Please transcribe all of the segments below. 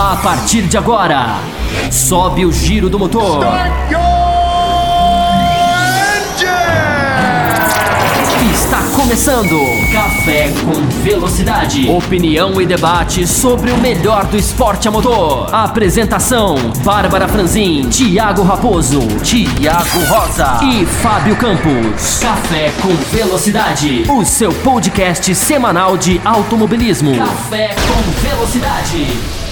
A partir de agora, sobe o giro do motor. Está começando Café com Velocidade. Opinião e debate sobre o melhor do esporte a motor. Apresentação: Bárbara Franzin, Thiago Raposo, Thiago Rosa e Fábio Campos. Café com Velocidade, o seu podcast semanal de automobilismo. Café com Velocidade.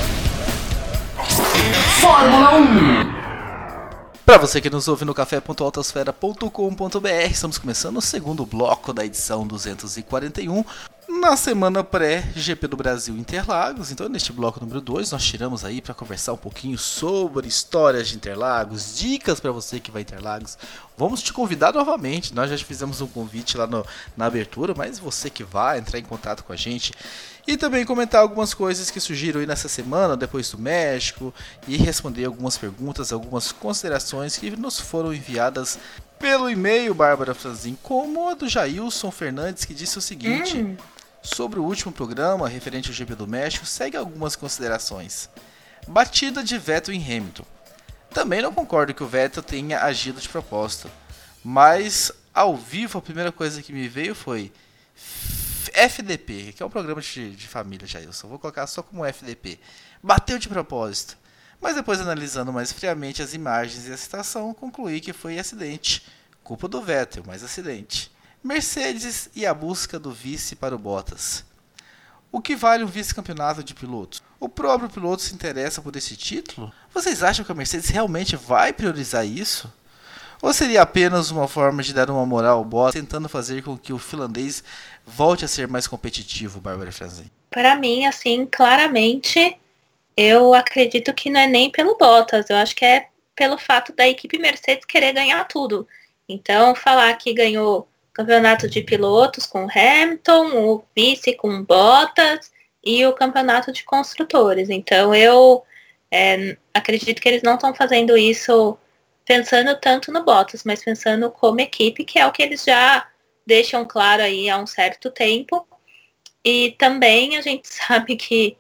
Fórmula 1. Para você que nos ouve no café.autosfera.com.br, estamos começando o segundo bloco da edição 241, na semana pré-GP do Brasil Interlagos. Então, neste bloco número 2, nós tiramos aí para conversar um pouquinho sobre histórias de Interlagos, dicas para você que vai a Interlagos. Vamos te convidar novamente, nós já fizemos um convite lá na abertura, mas você que vai entrar em contato com a gente e também comentar algumas coisas que surgiram aí nessa semana, depois do México, e responder algumas perguntas, algumas considerações que nos foram enviadas pelo e-mail, Bárbara Franzin, como a do Jailson Fernandes, que disse o seguinte: sobre o último programa, referente ao GP do México, segue algumas considerações. Batida de Vettel em Hamilton. Também não concordo que o Vettel tenha agido de propósito, mas ao vivo a primeira coisa que me veio foi FDP, que é um programa de família, Jailson. Vou colocar só como FDP. Bateu de propósito. Mas depois, analisando mais friamente as imagens e a situação, concluí que foi acidente. Culpa do Vettel, mas acidente. Mercedes e a busca do vice para o Bottas. O que vale um vice-campeonato de pilotos? O próprio piloto se interessa por esse título? Vocês acham que a Mercedes realmente vai priorizar isso? Ou seria apenas uma forma de dar uma moral ao Bottas, tentando fazer com que o finlandês volte a ser mais competitivo, Bárbara Franzin? Para mim, assim, claramente, eu acredito que não é nem pelo Bottas. Eu acho que é pelo fato da equipe Mercedes querer ganhar tudo. Então, falar que ganhou campeonato de pilotos com Hamilton, o vice com Bottas e o campeonato de construtores. Então, eu acredito que eles não estão fazendo isso pensando tanto no Bottas, mas pensando como equipe, que é o que eles já deixam claro aí há um certo tempo. E também a gente sabe que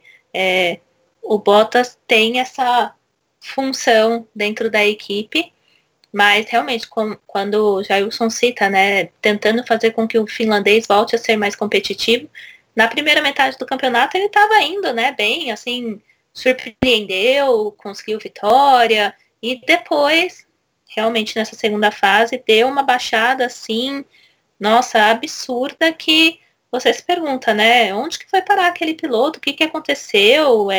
o Bottas tem essa função dentro da equipe, mas realmente, quando o Jailson cita, né, tentando fazer com que o finlandês volte a ser mais competitivo, na primeira metade do campeonato ele estava indo, né, bem, assim, surpreendeu, conseguiu vitória, e depois, realmente nessa segunda fase, deu uma baixada, assim, nossa, absurda, que você se pergunta, né, onde que foi parar aquele piloto, o que que aconteceu,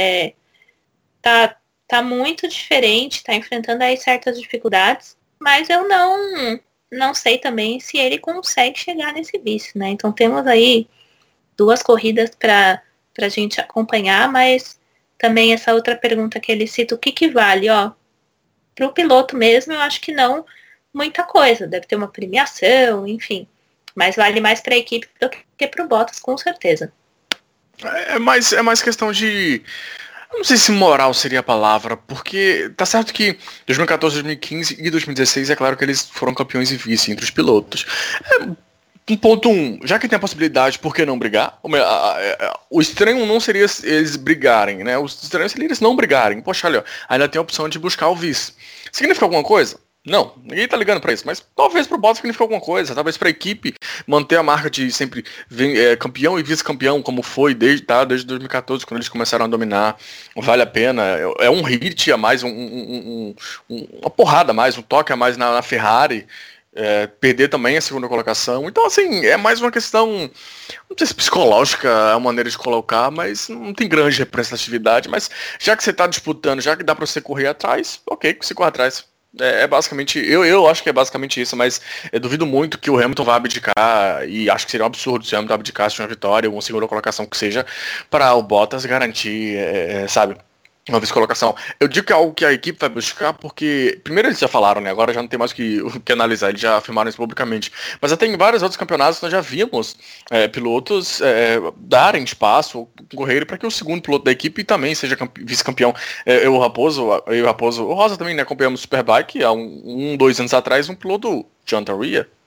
tá muito diferente, tá enfrentando aí certas dificuldades, mas eu não sei também se ele consegue chegar nesse vice, né, então temos aí 2 corridas pra gente acompanhar, mas também essa outra pergunta que ele cita, o que que vale, pro piloto mesmo, eu acho que não muita coisa, deve ter uma premiação, enfim, mas vale mais para a equipe do que para o Bottas, com certeza. É mais questão de... Eu não sei se moral seria a palavra, porque tá certo que 2014, 2015 e 2016 é claro que eles foram campeões e vice entre os pilotos. Ponto 1, já que tem a possibilidade, por que não brigar? O estranho não seria eles brigarem, né? O estranho seria eles não brigarem. Poxa, olha, ainda tem a opção de buscar o vice. Significa alguma coisa? Não, ninguém tá ligando pra isso, mas talvez pro Bottas signifique alguma coisa, talvez pra equipe manter a marca de sempre campeão e vice-campeão, como foi desde 2014, quando eles começaram a dominar, vale a pena, é um hit a mais, uma porrada a mais, um toque a mais na Ferrari, perder também a segunda colocação, então assim, é mais uma questão, não sei se psicológica é a maneira de colocar, mas não tem grande representatividade, mas já que você tá disputando, já que dá pra você correr atrás, ok, você corre atrás. É basicamente, eu acho que é basicamente isso, mas eu duvido muito que o Hamilton vá abdicar, e acho que seria um absurdo se o Hamilton abdicasse de uma vitória ou uma segunda colocação que seja, para o Bottas garantir, sabe, uma vice-colocação. Eu digo que é algo que a equipe vai buscar porque, primeiro eles já falaram, né, agora já não tem mais o que analisar, eles já afirmaram isso publicamente, mas até em vários outros campeonatos nós já vimos pilotos darem espaço, correrem para que o segundo piloto da equipe também seja vice-campeão. O Raposo, o Rosa também, né, acompanhamos o Superbike há 2 anos atrás, um piloto, John Tarria,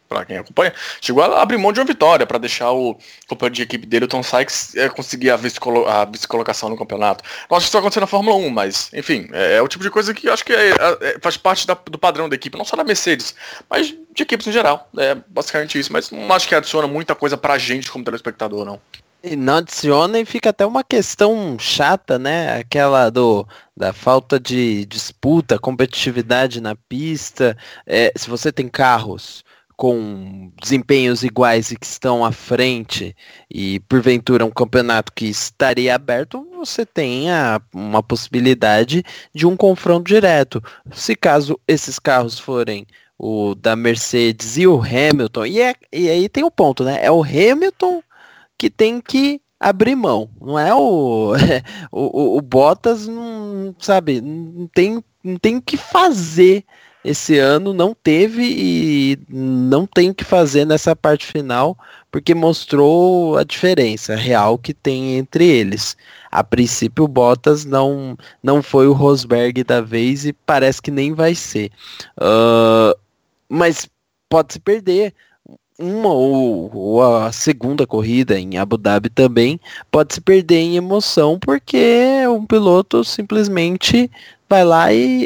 para quem acompanha, chegou a abrir mão de uma vitória para deixar o companheiro de equipe dele, o Tom Sykes, conseguir a vice-colocação no campeonato. Não acho que isso vai acontecer na Fórmula 1, mas, enfim, é o tipo de coisa que eu acho que faz parte do padrão da equipe, não só da Mercedes, mas de equipes em geral. É basicamente isso, mas não acho que adiciona muita coisa pra gente como telespectador, não. E não adiciona e fica até uma questão chata, né? Aquela da falta de disputa, competitividade na pista. Se você tem carros com desempenhos iguais e que estão à frente e porventura um campeonato que estaria aberto, você tem uma possibilidade de um confronto direto. Se caso esses carros forem o da Mercedes e o Hamilton, e aí tem um ponto, né? É o Hamilton que tem que abrir mão, não é o Bottas, não sabe, não tem o que fazer esse ano, não teve e não tem o que fazer nessa parte final, porque mostrou a diferença real que tem entre eles. A princípio o Bottas não foi o Rosberg da vez e parece que nem vai ser. Mas pode se perder. Uma ou a segunda corrida em Abu Dhabi também pode se perder em emoção, porque um piloto simplesmente vai lá e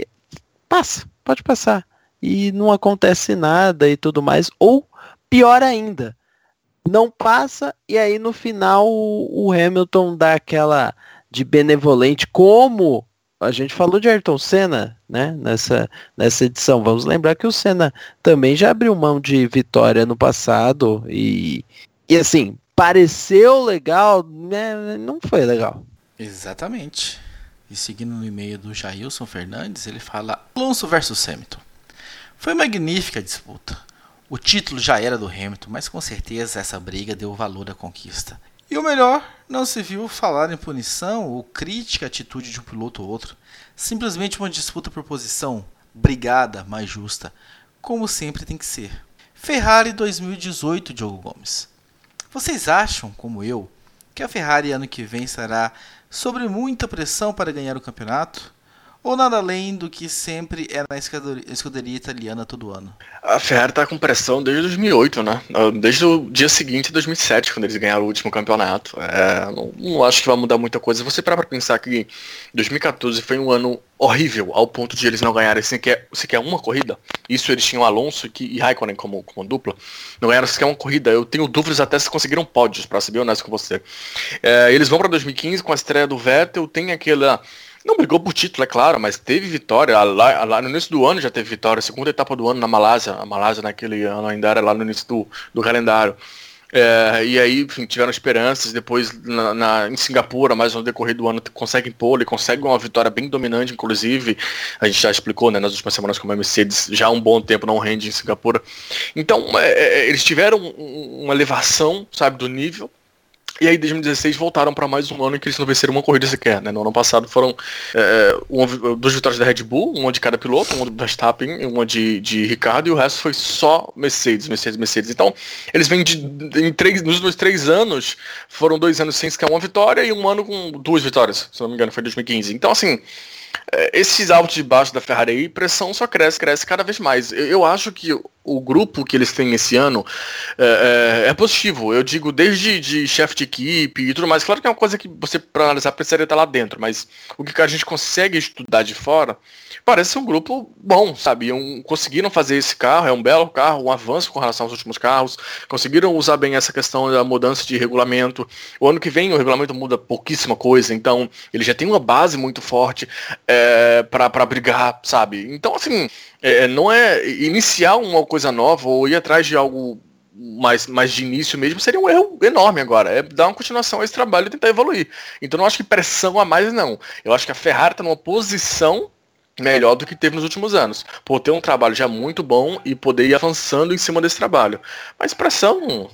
pode passar e não acontece nada e tudo mais, ou pior ainda, não passa e aí no final o Hamilton dá aquela de benevolente, como a gente falou de Ayrton Senna, né, nessa edição. Vamos lembrar que o Senna também já abriu mão de vitória no passado e assim, pareceu legal, né, não foi legal. Exatamente. E seguindo no e-mail do Jailson Fernandes, ele fala: Alonso versus Hamilton. Foi magnífica a disputa. O título já era do Hamilton, mas com certeza essa briga deu valor à conquista. E o melhor, não se viu falar em punição ou crítica à atitude de um piloto ou outro. Simplesmente uma disputa por posição, brigada, mais justa, como sempre tem que ser. Ferrari 2018, Diogo Gomes. Vocês acham, como eu, que a Ferrari ano que vem estará sob muita pressão para ganhar o campeonato? Ou nada além do que sempre é na escuderia italiana todo ano? A Ferrari tá com pressão desde 2008, né? Desde o dia seguinte, 2007, quando eles ganharam o último campeonato. Não acho que vai mudar muita coisa. Você para pensar que 2014 foi um ano horrível, ao ponto de eles não ganharem sequer uma corrida. Isso eles tinham Alonso e Raikkonen como dupla. Não ganharam sequer uma corrida. Eu tenho dúvidas até se conseguiram pódios, para ser bem honesto com você. Eles vão para 2015 com a estreia do Vettel, tem aquela... Não brigou por título, é claro, mas teve vitória. Lá no início do ano já teve vitória. Segunda etapa do ano na Malásia. A Malásia naquele ano ainda era lá no início do calendário. E aí, enfim, tiveram esperanças. Depois em Singapura, mais no decorrer do ano, conseguem pole, conseguem uma vitória bem dominante, inclusive. A gente já explicou, né, nas últimas semanas como a Mercedes já há um bom tempo não rende em Singapura. Então, eles tiveram uma elevação, sabe, do nível. E aí, em 2016, voltaram para mais um ano em que eles não venceram uma corrida sequer, né? No ano passado foram 2 vitórias da Red Bull, uma de cada piloto, uma do Verstappen, uma de Ricardo, e o resto foi só Mercedes. Então, eles vêm nos últimos 3 anos, foram 2 anos sem sequer uma vitória e um ano com 2 vitórias, se não me engano, foi 2015. Então, assim, esses altos e baixos da Ferrari aí, pressão só cresce cada vez mais. Eu acho que o grupo que eles têm esse ano é positivo. Eu digo desde de chefe de equipe e tudo mais. Claro que é uma coisa que você, para analisar, precisaria estar lá dentro, mas o que a gente consegue estudar de fora parece ser um grupo bom, sabe? Conseguiram fazer esse carro, é um belo carro, um avanço com relação aos últimos carros, conseguiram usar bem essa questão da mudança de regulamento. O ano que vem o regulamento muda pouquíssima coisa, então ele já tem uma base muito forte para brigar, sabe? Então, assim, não é iniciar uma coisa nova ou ir atrás de algo mais de início mesmo, seria um erro enorme agora. É dar uma continuação a esse trabalho e tentar evoluir. Então, não acho que pressão a mais, não. Eu acho que a Ferrari está numa posição melhor do que teve nos últimos anos, por ter um trabalho já muito bom e poder ir avançando em cima desse trabalho. Mas pressão,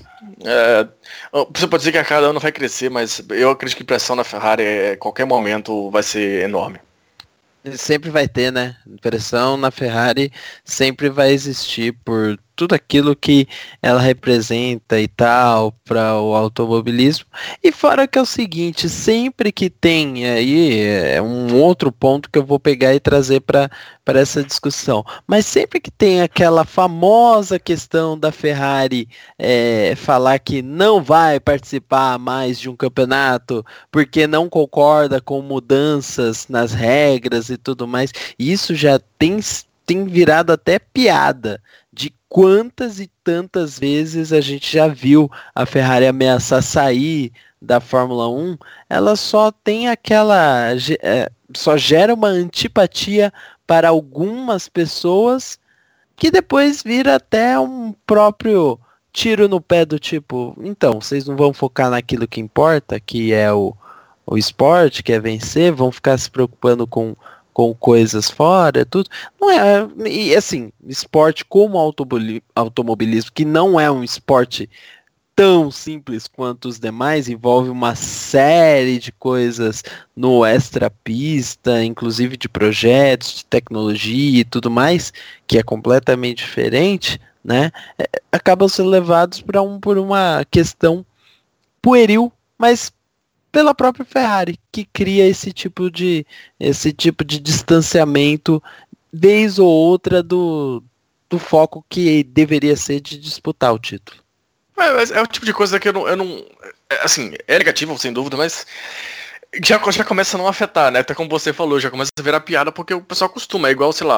você pode dizer que a cada ano vai crescer, mas eu acredito que pressão na Ferrari a qualquer momento vai ser enorme. Sempre vai ter, né? Pressão na Ferrari sempre vai existir por tudo aquilo que ela representa e tal para o automobilismo. E fora que é o seguinte, sempre que tem aí, é um outro ponto que eu vou pegar e trazer para essa discussão, mas sempre que tem aquela famosa questão da Ferrari falar que não vai participar mais de um campeonato porque não concorda com mudanças nas regras e tudo mais, isso já tem virado até piada de quantas e tantas vezes a gente já viu a Ferrari ameaçar sair da Fórmula 1, ela só tem só gera uma antipatia para algumas pessoas que depois vira até um próprio tiro no pé do tipo, então, vocês não vão focar naquilo que importa, que é o esporte, que é vencer, vão ficar se preocupando com coisas fora, tudo. Não é, e assim, esporte como automobilismo, que não é um esporte tão simples quanto os demais, envolve uma série de coisas no extra-pista, inclusive de projetos, de tecnologia e tudo mais, que é completamente diferente, né? Acabam sendo levados por uma questão pueril, mas pela própria Ferrari, que cria esse tipo de distanciamento vez ou outra do foco que deveria ser de disputar o título. Mas é o tipo de coisa que eu não assim, é negativo, sem dúvida, mas já começa a não afetar, né? Até como você falou, já começa a virar piada porque o pessoal costuma, é igual, sei lá,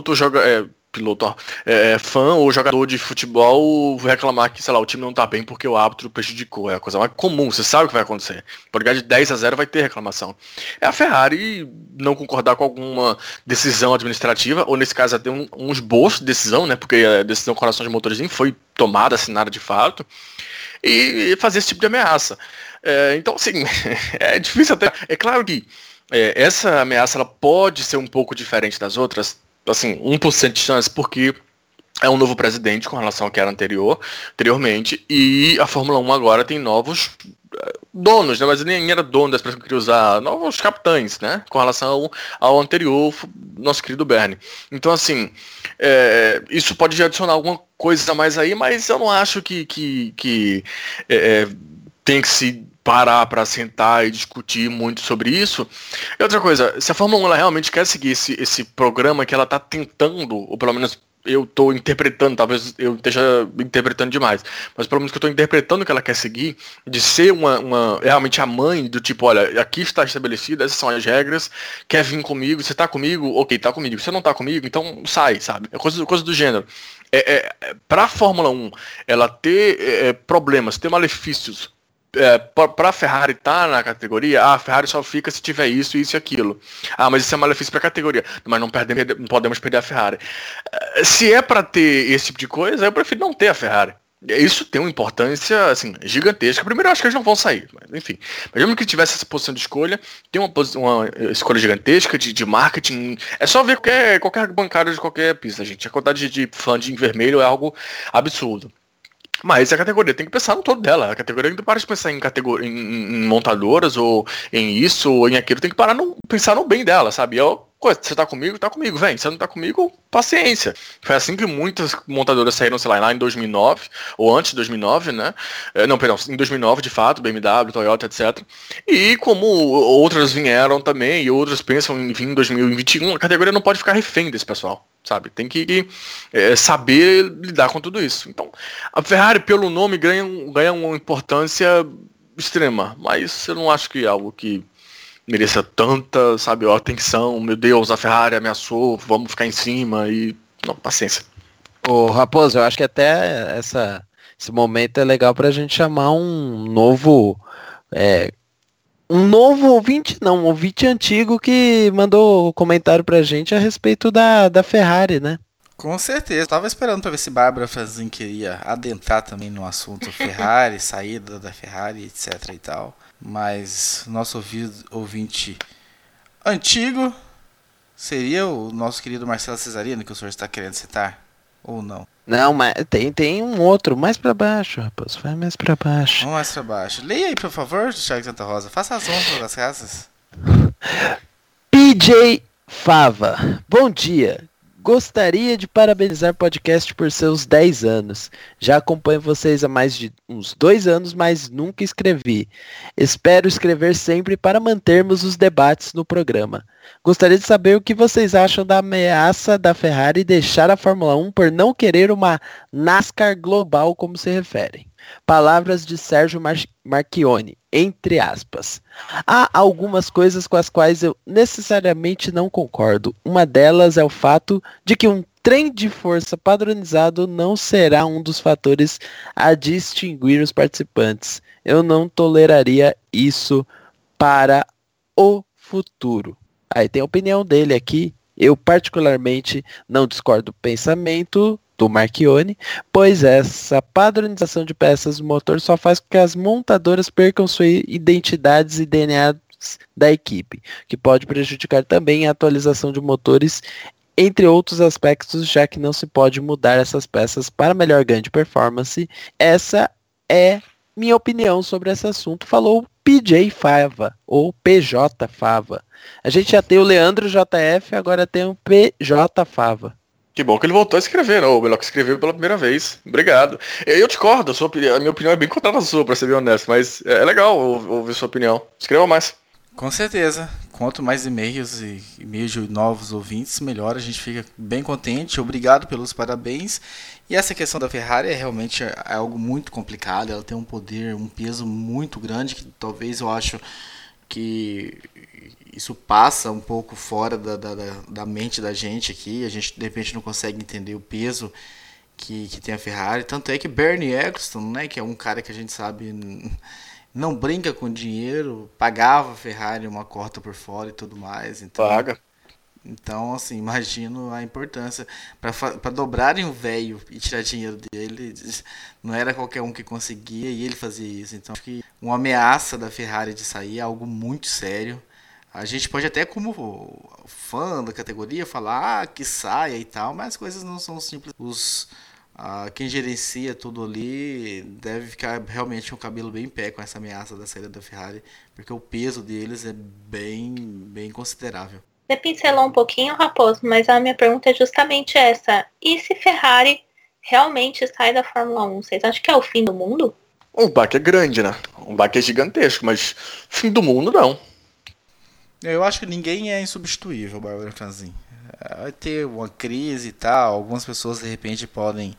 fã ou jogador de futebol reclamar que, sei lá, o time não tá bem porque o árbitro prejudicou. É a coisa mais comum, você sabe o que vai acontecer. Por ganhar de 10-0 vai ter reclamação. É a Ferrari não concordar com alguma decisão administrativa, ou nesse caso até um esboço de decisão, né? Porque a decisão com relação de motores nem foi tomada, assinada de fato, e fazer esse tipo de ameaça. Então, assim, é difícil até. É claro que essa ameaça ela pode ser um pouco diferente das outras, assim, 1% de chance, porque é um novo presidente com relação ao que era anteriormente, e a Fórmula 1 agora tem novos donos, né? Mas nem era dono da expressão que eu queria usar, novos capitães, né? Com relação ao anterior, nosso querido Bernie. Então, assim, isso pode adicionar alguma coisa a mais aí, mas eu não acho que tem que se parar para sentar e discutir muito sobre isso. E outra coisa, se a Fórmula 1 ela realmente quer seguir esse programa que ela está tentando, ou pelo menos eu estou interpretando, talvez eu esteja interpretando demais, mas pelo menos que eu estou interpretando que ela quer seguir, de ser realmente a mãe do tipo, olha, aqui está estabelecido, essas são as regras, quer vir comigo, você está comigo? Ok, tá comigo. Você não está comigo? Então sai, sabe? É coisa do gênero. Para a Fórmula 1 ela ter problemas, ter malefícios, para a Ferrari estar na categoria, a Ferrari só fica se tiver isso e aquilo. Mas isso é malefício para a categoria, mas não podemos perder a Ferrari. Se é para ter esse tipo de coisa, eu prefiro não ter a Ferrari. Isso tem uma importância assim, gigantesca. Primeiro, eu acho que eles não vão sair, mas enfim. Mas mesmo que tivesse essa posição de escolha, tem uma escolha gigantesca de marketing. É só ver qualquer bancário de qualquer pista, gente. A quantidade de fã de vermelho é algo absurdo. Mas a categoria tem que pensar no todo dela. A categoria não para de pensar em montadoras ou em isso ou em aquilo. Tem que pensar no bem dela, sabe? Você tá comigo, vem. Você não tá comigo, paciência. Foi assim que muitas montadoras saíram, sei lá em 2009, ou antes de 2009, né? Não, perdão, em 2009, de fato, BMW, Toyota, etc. E como outras vieram também, e outras pensam em vir em 2021, a categoria não pode ficar refém desse pessoal, sabe? Tem que saber lidar com tudo isso. Então, a Ferrari, pelo nome, ganha uma importância extrema, mas eu não acho que é algo que mereça tanta, sabe, atenção, meu Deus, a Ferrari ameaçou, vamos ficar em cima e... Não, paciência. Ô, Raposo, eu acho que até esse momento é legal pra gente chamar um novo ouvinte, não, um ouvinte antigo que mandou comentário pra gente a respeito da Ferrari, né? Com certeza, tava esperando pra ver se Bárbara Franzin queria adentrar também no assunto Ferrari, saída da Ferrari, etc e tal. Mas nosso ouvinte antigo seria o nosso querido Marcelo Cesarino, que o senhor está querendo citar? Ou não? Não, mas tem um outro, mais pra baixo, rapaz, vai mais pra baixo. Vamos mais pra baixo. Leia aí, por favor, Thiago Santa Rosa, faça as honras das casas. PJ Fava, bom dia. Gostaria de parabenizar o podcast por seus 10 anos. Já acompanho vocês há mais de uns 2 anos, mas nunca escrevi. Espero escrever sempre para mantermos os debates no programa. Gostaria de saber o que vocês acham da ameaça da Ferrari deixar a Fórmula 1 por não querer uma NASCAR global, como se referem. Palavras de Sérgio Marchione, entre aspas. Há algumas coisas com as quais eu necessariamente não concordo. Uma delas é o fato de que um trem de força padronizado não será um dos fatores a distinguir os participantes. Eu não toleraria isso para o futuro. Aí tem a opinião dele aqui. Eu particularmente não discordo do pensamento do Marchione, pois essa padronização de peças do motor só faz com que as montadoras percam suas identidades e DNA da equipe, que pode prejudicar também a atualização de motores, entre outros aspectos, já que não se pode mudar essas peças para melhor ganho de performance. Essa é minha opinião sobre esse assunto, falou PJ Fava, ou PJ Fava. A gente já tem o Leandro JF, agora tem o PJ Fava. Que bom que ele voltou a escrever, ou melhor, que escreveu pela primeira vez. Obrigado. Eu discordo, a minha opinião é bem contrária da sua, pra ser bem honesto, mas é legal ouvir sua opinião. Escreva mais. Com certeza. Quanto mais e-mails e e-mails de novos ouvintes, melhor. A gente fica bem contente. Obrigado pelos parabéns. E essa questão da Ferrari é realmente algo muito complicado. Ela tem um poder, um peso muito grande, que talvez eu acho que isso passa um pouco fora da mente da gente aqui. A gente de repente não consegue entender o peso que tem a Ferrari. Tanto é que Bernie Eccleston, né, que é um cara que a gente sabe não brinca com dinheiro, pagava a Ferrari uma cota por fora e tudo mais. Então, paga. Então, assim, imagino a importância. Para dobrarem o velho e tirar dinheiro dele, não era qualquer um que conseguia e ele fazia isso. Então, acho que uma ameaça da Ferrari de sair é algo muito sério. A gente pode até, como fã da categoria, falar que saia e tal, mas as coisas não são simples. Quem gerencia tudo ali deve ficar realmente com o cabelo bem em pé com essa ameaça da saída da Ferrari, porque o peso deles é bem considerável. Você pincelou um pouquinho, Raposo, mas a minha pergunta é justamente essa. E se Ferrari realmente sai da Fórmula 1? Vocês acham que é o fim do mundo? Um baque é grande, né? Um baque é gigantesco, mas fim do mundo não. Eu acho que ninguém é insubstituível, Bárbara Franzin. Vai ter uma crise e tal, algumas pessoas de repente podem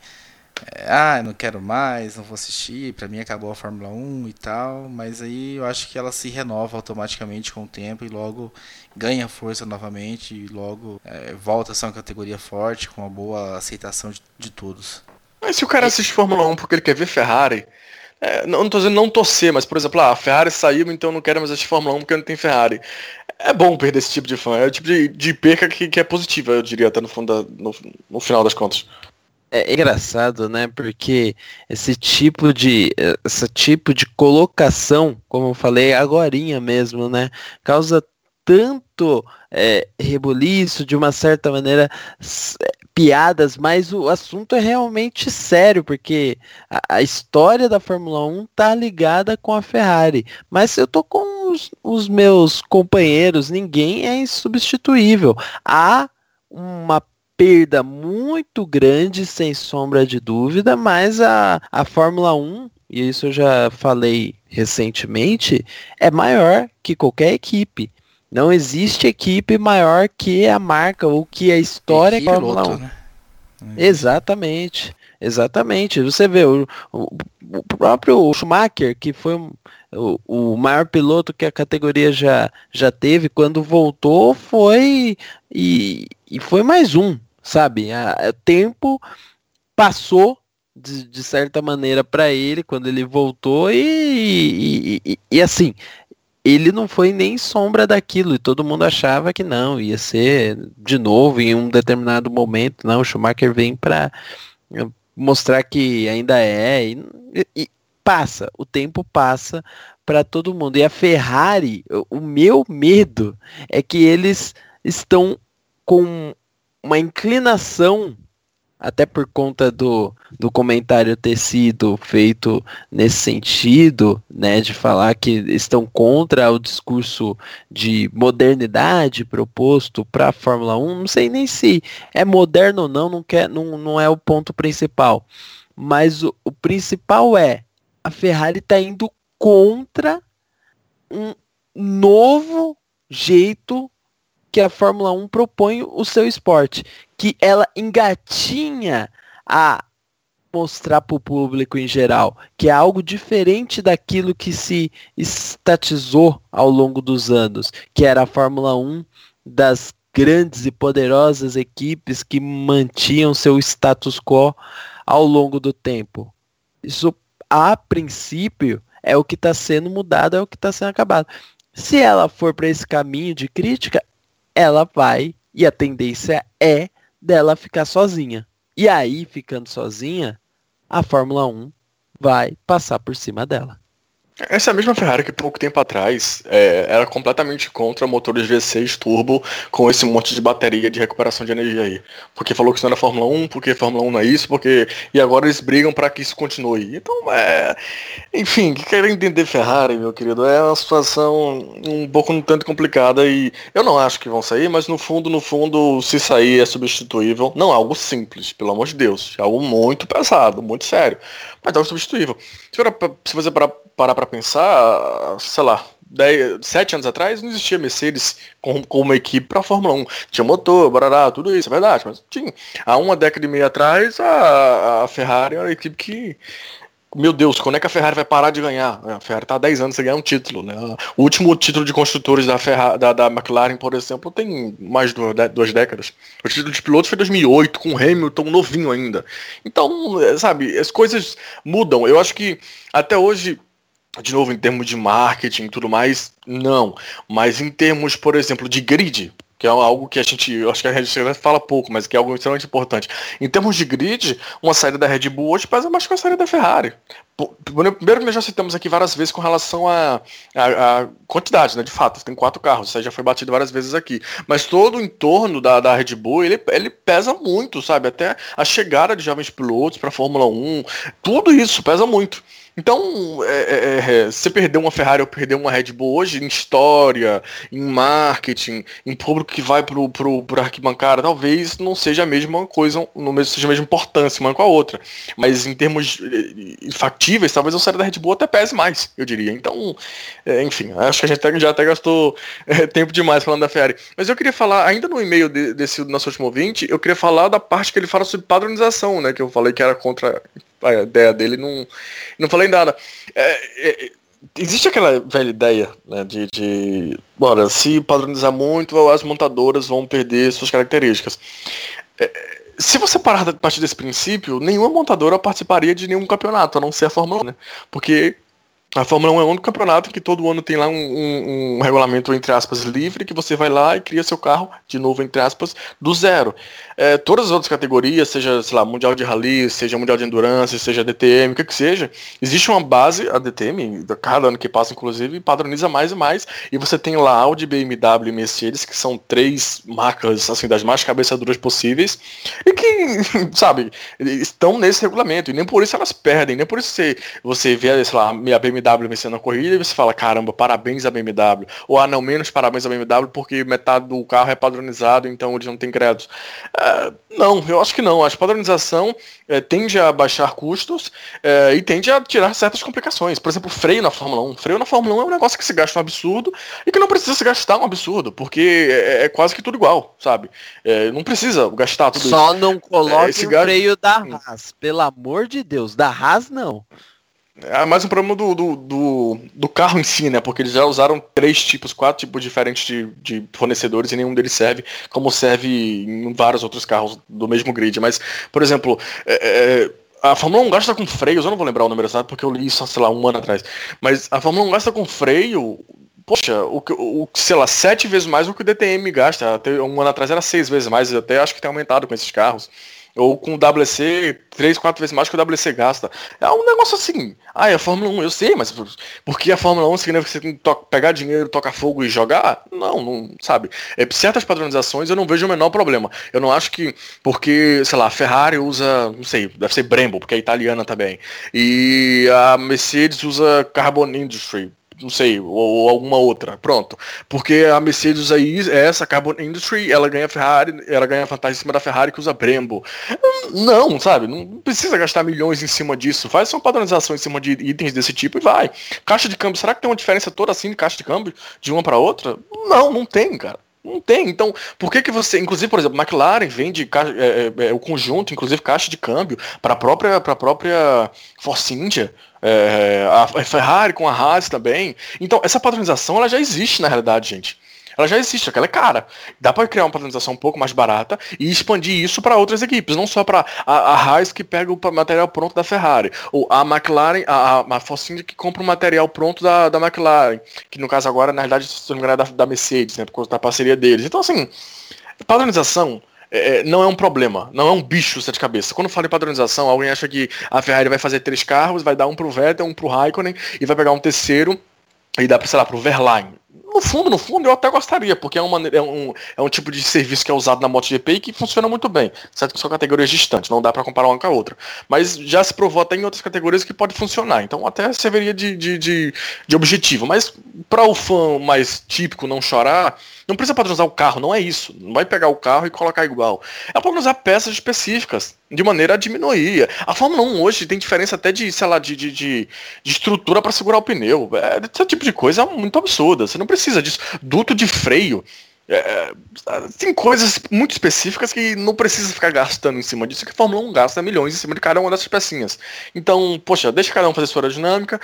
não quero mais, não vou assistir, pra mim acabou a Fórmula 1 e tal, mas aí eu acho que ela se renova automaticamente com o tempo e logo ganha força novamente e logo volta a ser uma categoria forte, com uma boa aceitação de todos. Mas se o cara assiste Fórmula 1 porque ele quer ver Ferrari, não tô dizendo não torcer, mas por exemplo, a Ferrari saiu, então eu não quero mais assistir Fórmula 1 porque não tem Ferrari. É bom perder esse tipo de fã, é o tipo de perca que é positiva, eu diria, até no final das contas. É engraçado, né? Porque esse tipo de colocação, como eu falei agorinha mesmo, né? Causa tanto rebuliço, de uma certa maneira, piadas, mas o assunto é realmente sério, porque a história da Fórmula 1 tá ligada com a Ferrari. Mas eu tô com os meus companheiros, ninguém é insubstituível. Há uma perda muito grande, sem sombra de dúvida, mas a Fórmula 1, e isso eu já falei recentemente, é maior que qualquer equipe. Não existe equipe maior que a marca ou que a história da Fórmula 1. Né? Exatamente. Você vê o próprio Schumacher, que foi o maior piloto que a categoria já teve, quando voltou foi foi mais um, sabe? O tempo passou de certa maneira para ele quando ele voltou e assim, ele não foi nem sombra daquilo, e todo mundo achava que não, ia ser de novo em um determinado momento. Não, o Schumacher vem para mostrar que ainda e passa, o tempo passa para todo mundo. E a Ferrari, o meu medo é que eles estão com uma inclinação até por conta do comentário ter sido feito nesse sentido, né, de falar que estão contra o discurso de modernidade proposto para a Fórmula 1, não sei nem se é moderno ou não é o ponto principal, mas o principal é, a Ferrari está indo contra um novo jeito que a Fórmula 1 propõe o seu esporte, que ela engatinha a mostrar para o público em geral, que é algo diferente daquilo que se estatizou ao longo dos anos, que era a Fórmula 1 das grandes e poderosas equipes que mantinham seu status quo ao longo do tempo. Isso, a princípio, é o que está sendo mudado, é o que está sendo acabado. Se ela for para esse caminho de crítica, ela vai, e a tendência é dela ficar sozinha. E aí, ficando sozinha, a Fórmula 1 vai passar por cima dela. Essa mesma Ferrari que pouco tempo atrás era completamente contra motores V6 turbo com esse monte de bateria de recuperação de energia aí. Porque falou que isso não era Fórmula 1, porque Fórmula 1 não é isso, e agora eles brigam para que isso continue. Então, enfim, que quer entender Ferrari, meu querido, é uma situação um pouco um tanto complicada e eu não acho que vão sair, mas no fundo, se sair é substituível. Não é algo simples, pelo amor de Deus. É algo muito pesado, muito sério, mas é algo substituível. Se você parar pra pensar, sei lá, 7 anos atrás não existia Mercedes com uma equipe pra Fórmula 1. Tinha motor, barará, tudo isso, é verdade, mas tinha. Há uma década e meia atrás, a Ferrari era uma equipe que... Meu Deus, quando é que a Ferrari vai parar de ganhar? A Ferrari tá há 10 anos sem ganhar um título, né? O último título de construtores da McLaren, por exemplo, tem mais de 2 décadas. O título de pilotos foi em 2008, com o Hamilton novinho ainda. Então, sabe, as coisas mudam. Eu acho que até hoje, de novo, em termos de marketing e tudo mais, não. Mas em termos, por exemplo, de grid, que é algo que eu acho que a Red Bull fala pouco, mas que é algo extremamente importante. Em termos de grid, uma saída da Red Bull hoje pesa mais que a saída da Ferrari. Primeiro que nós já citamos aqui várias vezes com relação à quantidade, né? De fato, tem 4 carros, isso aí já foi batido várias vezes aqui. Mas todo o entorno da Red Bull, ele pesa muito, sabe? Até a chegada de jovens pilotos para a Fórmula 1, tudo isso pesa muito. Então, se perder uma Ferrari ou perder uma Red Bull hoje, em história, em marketing, em público que vai pro arquibancada, talvez não seja a mesma coisa, não seja a mesma importância uma com a outra. Mas em termos factíveis, talvez a saída da Red Bull até pese mais, eu diria. Então, enfim, acho que a gente já até gastou tempo demais falando da Ferrari. Mas eu queria falar, ainda no e-mail desse nosso último ouvinte, eu queria falar da parte que ele fala sobre padronização, né? Que eu falei que era contra a ideia dele, não falei nada. Existe aquela velha ideia, né, bora, se padronizar muito, as montadoras vão perder suas características. Se você parar a partir desse princípio, nenhuma montadora participaria de nenhum campeonato, a não ser a Fórmula 1, né? Porque a Fórmula 1 é o único campeonato que todo ano tem lá um regulamento, entre aspas, livre, que você vai lá e cria seu carro, de novo, entre aspas, do zero. Todas as outras categorias, seja, sei lá, Mundial de Rally, seja Mundial de Endurance, seja DTM, o que seja, existe uma base, a DTM, cada ano que passa, inclusive, padroniza mais e mais, e você tem lá Audi, BMW e Mercedes, que são 3 marcas, assim, das mais cabeçaduras possíveis, e que, sabe, estão nesse regulamento, e nem por isso elas perdem, nem por isso você vê, sei lá, a BMW vencendo a corrida, e você fala, caramba, parabéns à BMW, ou não, menos parabéns à BMW, porque metade do carro é padronizado, então eles não têm créditos. Não, eu acho que não. A padronização tende a baixar custos e tende a tirar certas complicações. Por exemplo, freio na Fórmula 1. Freio na Fórmula 1 é um negócio que se gasta um absurdo e que não precisa se gastar um absurdo, porque é quase que tudo igual, sabe? Não precisa gastar tudo isso. Só não coloque o freio da Haas, pelo amor de Deus. Da Haas, não. É mais um problema do carro em si, né? Porque eles já usaram 4 tipos diferentes de fornecedores e nenhum deles serve como serve em vários outros carros do mesmo grid. Mas, por exemplo, a Fórmula 1 gasta com freios, eu não vou lembrar o número exato porque eu li isso, sei lá, um ano atrás. Mas a Fórmula 1 gasta com freio, poxa, sei lá, 7 vezes mais do que o DTM gasta. Até um ano atrás era 6 vezes mais, eu até acho que tem aumentado com esses carros. ou com o WC 3, 4 vezes mais que o WC gasta. É um negócio assim, é a Fórmula 1, eu sei, mas porque a Fórmula 1 significa que você tem que pegar dinheiro, tocar fogo e jogar? Não, sabe? Certas padronizações eu não vejo o menor problema. Eu não acho que, porque, sei lá, a Ferrari usa, não sei, deve ser Brembo, porque é italiana também, e a Mercedes usa Carbon Industry, não sei, ou alguma outra, pronto. Porque a Mercedes aí, essa Carbon Industry, ela ganha vantagem em cima da Ferrari que usa Brembo. Não, sabe? Não precisa gastar milhões em cima disso. Faz uma padronização em cima de itens desse tipo e vai. Caixa de câmbio, será que tem uma diferença toda assim de caixa de câmbio de uma para outra? Não tem, cara. Não tem. Então, por que você... Inclusive, por exemplo, McLaren vende o conjunto, inclusive caixa de câmbio, para a própria Force India. A Ferrari com a Haas também. Então, essa padronização ela já existe na realidade, gente. Ela já existe, aquela é cara. Dá para criar uma padronização um pouco mais barata e expandir isso para outras equipes, não só para a Haas que pega o material pronto da Ferrari, ou a McLaren, a Force India que compra o material pronto da McLaren, que no caso agora, na realidade, se não me engano, é da Mercedes, né, por causa da parceria deles. Então, assim, padronização não é um problema, não é um bicho sete cabeças. Quando fala em padronização, alguém acha que a Ferrari vai fazer 3 carros, vai dar um pro Vettel, um pro Raikkonen e vai pegar um terceiro e dá, sei lá, pro Verlaine. No fundo, eu até gostaria, porque é um tipo de serviço que é usado na MotoGP e que funciona muito bem, certo que são categorias distantes, não dá para comparar uma com a outra. Mas já se provou até em outras categorias que pode funcionar, então até serviria de objetivo. Mas para o fã mais típico não chorar, não precisa padronizar o carro, não é isso. Não vai pegar o carro e colocar igual. É padronizar peças específicas, de maneira a diminuir. A Fórmula 1 hoje tem diferença até de, sei lá, de estrutura para segurar o pneu. Esse tipo de coisa é muito absurda. Você não precisa disso. Duto de freio. Tem coisas muito específicas que não precisa ficar gastando em cima disso, que a Fórmula 1 gasta milhões em cima de cada uma dessas pecinhas. Então, poxa, deixa cada um fazer sua aerodinâmica.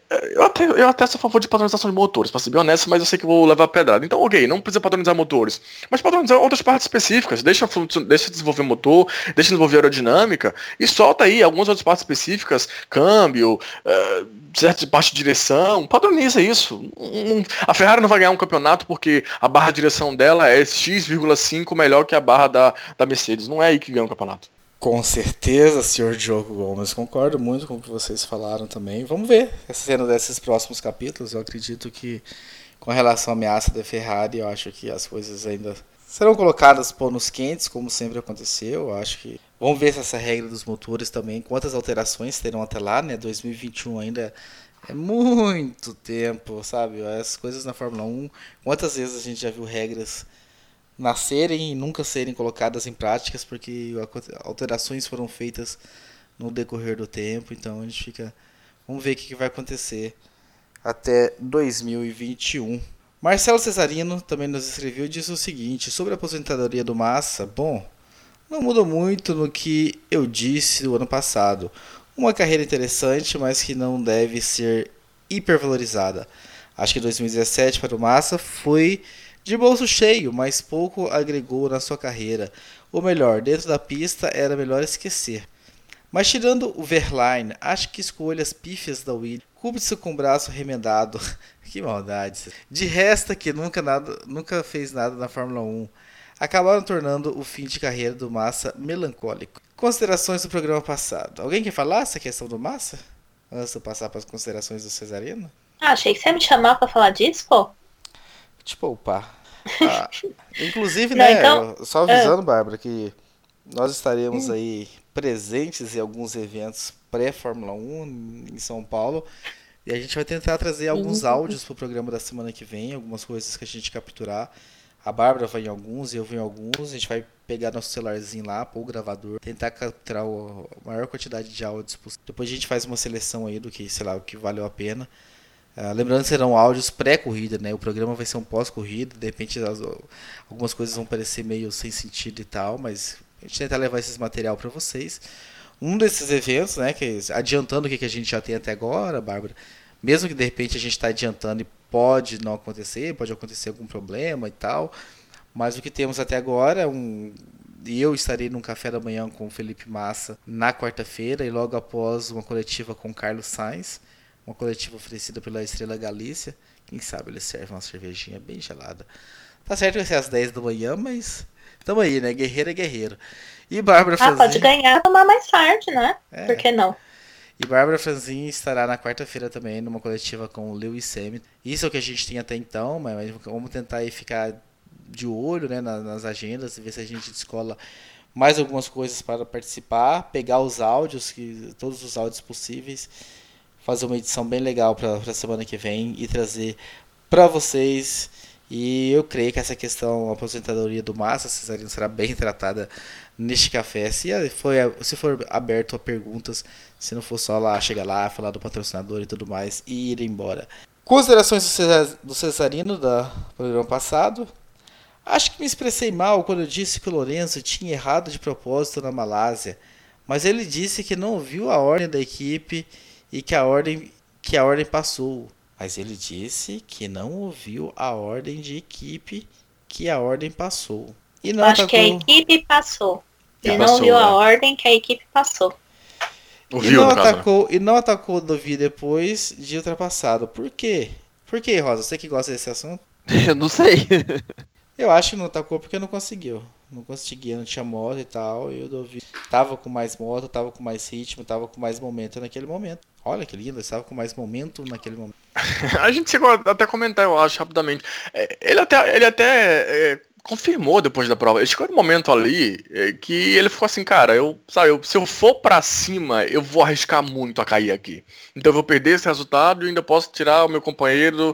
Eu até sou a favor de padronização de motores, pra ser bem honesto, mas eu sei que vou levar pedrada. Então, ok, não precisa padronizar motores, mas padronizar outras partes específicas. Deixa desenvolver motor, deixa desenvolver aerodinâmica e solta aí algumas outras partes específicas, câmbio, certa parte de direção, padroniza isso. A Ferrari não vai ganhar um campeonato porque a barra de direção dela é x,5 melhor que a barra da Mercedes. Não é aí que ganha o campeonato. Com certeza, senhor Diogo Gomes. Concordo muito com o que vocês falaram também. Vamos ver a cena desses próximos capítulos. Eu acredito que, com relação à ameaça da Ferrari, eu acho que as coisas ainda serão colocadas panos quentes, como sempre aconteceu. Eu acho que vamos ver se essa regra dos motores também, quantas alterações terão até lá, né? 2021 ainda é muito tempo, sabe? As coisas na Fórmula 1, quantas vezes a gente já viu regras nascerem e nunca serem colocadas em práticas porque alterações foram feitas no decorrer do tempo. Então a gente fica, vamos ver o que vai acontecer até 2021. Marcelo Cesarino também nos escreveu e disse o seguinte sobre a aposentadoria do Massa. Bom, não mudou muito no que eu disse no ano passado. Uma carreira interessante, mas que não deve ser hipervalorizada. Acho que 2017 para o Massa foi de bolso cheio, mas pouco agregou na sua carreira. Ou melhor, dentro da pista era melhor esquecer. Mas tirando o Verlaine, acho que escolhas pífias da Williams, Kubica com o braço remendado, que maldade. De resto que nunca fez nada na Fórmula 1, acabaram tornando o fim de carreira do Massa melancólico. Considerações do programa passado. Alguém quer falar essa questão do Massa? Antes de eu passar para as considerações do Cesarino? Achei que você ia me chamar para falar disso, pô. Te poupar. Inclusive, não, né, então, só avisando, Bárbara, que nós estaremos aí presentes em alguns eventos pré-Fórmula 1 em São Paulo e a gente vai tentar trazer alguns áudios para o programa da semana que vem, algumas coisas que a gente capturar. A Bárbara vai em alguns, eu vou em alguns, a gente vai pegar nosso celularzinho lá, pôr o gravador, tentar capturar a maior quantidade de áudios possível. Depois a gente faz uma seleção aí do que, sei lá, o que valeu a pena. Lembrando que serão áudios pré-corrida, né? O programa vai ser um pós-corrida, de repente algumas coisas vão parecer meio sem sentido e tal, mas a gente tenta levar esse material para vocês. Um desses eventos, né, que adiantando o que a gente já tem até agora, Bárbara, mesmo que de repente a gente está adiantando e pode não acontecer, pode acontecer algum problema e tal, mas o que temos até agora eu estarei num café da manhã com o Felipe Massa na quarta-feira e logo após uma coletiva com o Carlos Sainz, uma coletiva oferecida pela Estrela Galícia. Quem sabe ele serve uma cervejinha bem gelada. Tá certo que vai ser às 10 da manhã, mas Tamo aí, né? Guerreiro é guerreiro. E Bárbara Franzin... pode ganhar, tomar mais tarde, né? Por que não? E Bárbara Franzin estará na quarta-feira também numa coletiva com o Lewis Hamilton. Isso é o que a gente tem até então, mas vamos tentar aí ficar de olho, né, nas agendas e ver se a gente descola mais algumas coisas para participar, pegar os áudios, todos os áudios possíveis, fazer uma edição bem legal para a semana que vem e trazer para vocês. E eu creio que essa questão, a aposentadoria do Massa Cesarino, será bem tratada neste café. Se for aberto a perguntas, se não for só lá, chegar lá, falar do patrocinador e tudo mais e ir embora. Considerações do Cesarino do programa passado. Acho que me expressei mal quando eu disse que o Lorenzo tinha errado de propósito na Malásia, mas ele disse que não viu a ordem da equipe e que a ordem passou. Mas ele disse que não ouviu a ordem de equipe que a ordem passou. E não acho que a equipe passou. Ele não ouviu a ordem que a equipe passou. E não atacou o Dovi depois de ultrapassado. Por quê? Por quê, Rosa? Você que gosta desse assunto? Eu não sei. Eu acho que não atacou porque não conseguiu. Não conseguia, não tinha moto e tal. E o Dovi tava com mais moto, tava com mais ritmo, tava com mais momento naquele momento. Olha que lindo, estava com mais momento naquele momento. A gente chegou até a comentar, eu acho, rapidamente. Ele até confirmou depois da prova. Ele chegou no momento ali que ele ficou assim, cara, se eu for pra cima, eu vou arriscar muito a cair aqui. Então eu vou perder esse resultado e ainda posso tirar o meu companheiro.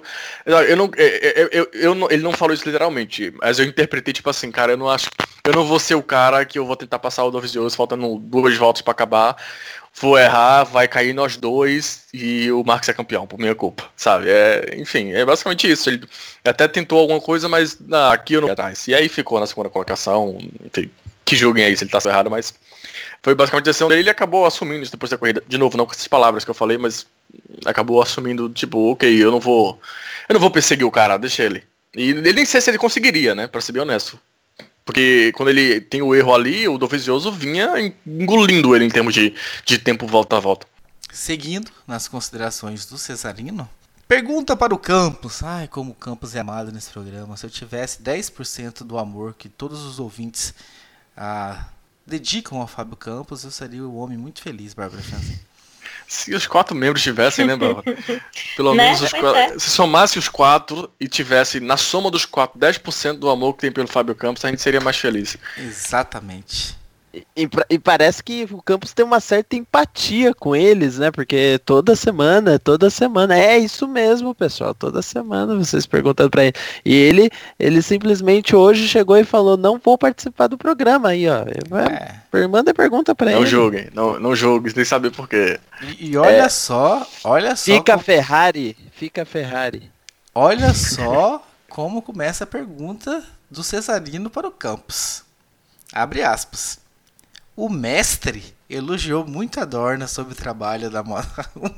Ele não falou isso literalmente, mas eu interpretei tipo assim, cara, eu não vou ser o cara que eu vou tentar passar o Dovizioso faltando 2 voltas pra acabar. Vou errar, vai cair nós dois e o Marcos é campeão, por minha culpa, sabe? Enfim, é basicamente isso. Ele até tentou alguma coisa, mas aqui eu não ia atrás. E aí ficou na segunda colocação, enfim, que julguem aí se ele tá errado, mas foi basicamente a decisão dele. Ele acabou assumindo isso depois da corrida. De novo, não com essas palavras que eu falei, mas acabou assumindo, tipo, ok, eu não vou perseguir o cara, deixa ele. E ele nem sei se ele conseguiria, né, pra ser bem honesto. Porque quando ele tem o erro ali, o Dovizioso vinha engolindo ele em termos de tempo volta a volta. Seguindo nas considerações do Cesarino, pergunta para o Campos. Ai, como o Campos é amado nesse programa. Se eu tivesse 10% do amor que todos os ouvintes dedicam ao Fábio Campos, eu seria um homem muito feliz, Bárbara Franzin. Se os 4 membros tivessem, né, Bárbara? Pelo menos os 4. Se somasse os 4 e tivesse, na soma dos 4, 10% do amor que tem pelo Fábio Campos, a gente seria mais feliz. Exatamente. E parece que o Campos tem uma certa empatia com eles, né? Porque toda semana, é isso mesmo, pessoal, toda semana vocês perguntando pra ele. E ele simplesmente hoje chegou e falou, não vou participar do programa aí, ó. Manda pergunta pra ele. Não julgue, nem saber por quê. E olha só. Fica Ferrari. Olha só como começa a pergunta do Cesarino para o Campos. Abre aspas. O mestre elogiou muito a Dorna sobre o trabalho da moto.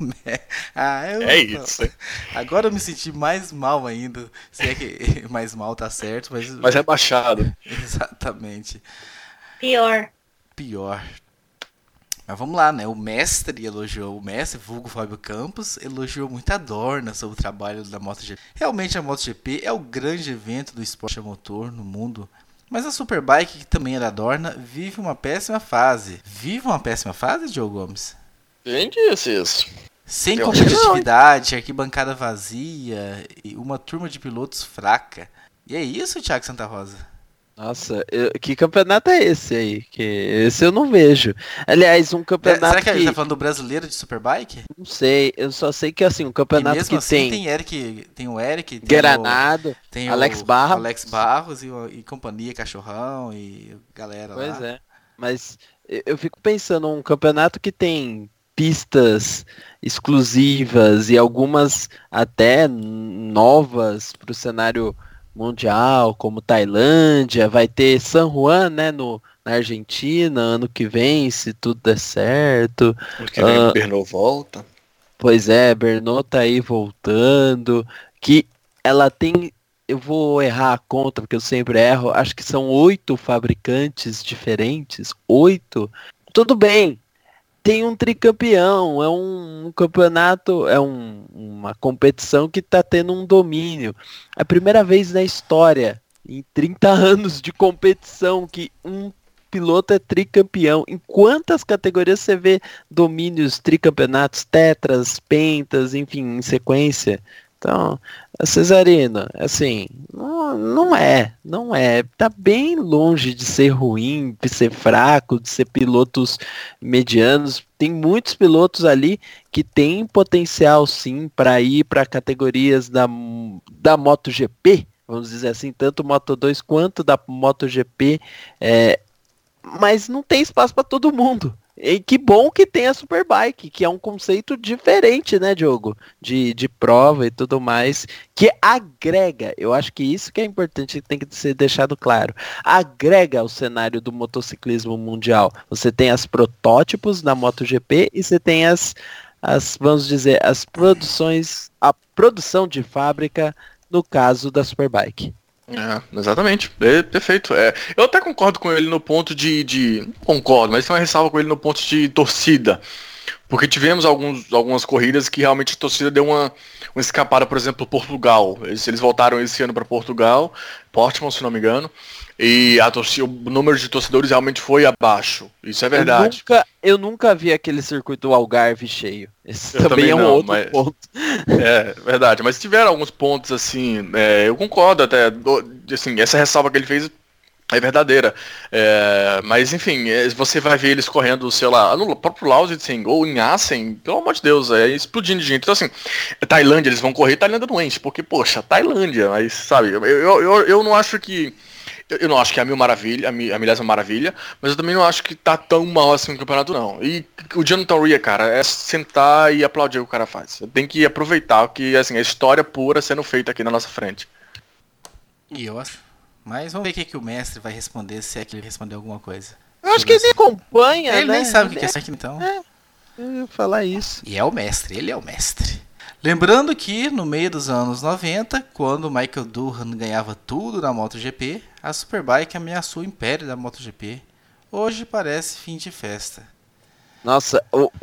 Isso. Agora eu me senti mais mal ainda. Se é que mais mal tá certo, mas é baixado. Exatamente. Pior. Mas vamos lá, né? O mestre, vulgo Fábio Campos, elogiou muito a Dorna sobre o trabalho da MotoGP. Realmente a MotoGP é o grande evento do esporte a motor no mundo. Mas a Superbike, que também é da Dorna, vive uma péssima fase. Vive uma péssima fase, Diogo Gomes? Quem disse isso? Sem competitividade, arquibancada vazia e uma turma de pilotos fraca. E é isso, Thiago Santa Rosa? Nossa, que campeonato é esse aí? Que esse eu não vejo. Aliás, um campeonato será que a gente tá falando do brasileiro de Superbike? Não sei, eu só sei que assim, um campeonato mesmo que assim, tem o Eric, tem Granado, tem Alex Barros e companhia, Cachorrão e galera lá. Pois é, mas eu fico pensando, um campeonato que tem pistas exclusivas e algumas até novas para o cenário mundial, como Tailândia, vai ter San Juan, né, na Argentina, ano que vem, se tudo der certo. Porque o Bernot volta. Pois é, Bernot tá aí voltando, que ela tem, eu vou errar a conta, porque eu sempre erro, acho que são 8 fabricantes diferentes, 8, tudo bem, tem um tricampeão, é um campeonato, é uma competição que está tendo um domínio. É a primeira vez na história em 30 anos de competição que um piloto é tricampeão. Em quantas categorias você vê domínios, tricampeonatos, tetras, pentas, enfim, em sequência? Então, Cesarino, assim, não é. Tá bem longe de ser ruim, de ser fraco, de ser pilotos medianos. Tem muitos pilotos ali que têm potencial, sim, para ir para categorias da MotoGP, vamos dizer assim, tanto Moto2 quanto da MotoGP, mas não tem espaço para todo mundo. E que bom que tem a Superbike, que é um conceito diferente, né, Diogo? De prova e tudo mais, que agrega, eu acho que isso que é importante, que tem que ser deixado claro, agrega ao cenário do motociclismo mundial. Você tem as protótipos na MotoGP e você tem vamos dizer, a produção de fábrica, no caso da Superbike. Exatamente, perfeito. Eu até concordo com ele no ponto de concordo, mas tem uma ressalva com ele no ponto de torcida. Porque tivemos algumas corridas que realmente a torcida deu uma escapada, por exemplo, Portugal. Eles voltaram esse ano para Portugal, Portimão, se não me engano, e o número de torcedores realmente foi abaixo. Isso é verdade. Eu nunca vi aquele circuito Algarve cheio. Esse eu também é um outro ponto. É verdade, mas tiveram alguns pontos assim, eu concordo até, assim, essa ressalva que ele fez é verdadeira, mas enfim, você vai ver eles correndo, sei lá, no próprio Lausitzing ou em Assen, pelo amor de Deus, explodindo de gente. Então assim, Tailândia, eles vão correr, Tailândia não enche, porque poxa, Tailândia, mas sabe, eu não acho que eu não acho que é a a milésima maravilha, mas eu também não acho que tá tão mal assim no campeonato, não. E o Jonathan Rea, cara, é sentar e aplaudir o que o cara faz. Tem que aproveitar que, assim, a história pura sendo feita aqui na nossa frente. E eu acho. Mas vamos ver o que o mestre vai responder, se é que ele respondeu alguma coisa. Eu acho que ele acompanha, ele né? Nem sabe o que é isso aqui, então. Eu ia falar isso. E é o mestre, ele é o mestre. Lembrando que no meio dos anos 90, quando o Michael Durham ganhava tudo na MotoGP, a Superbike ameaçou o império da MotoGP. Hoje parece fim de festa. Nossa,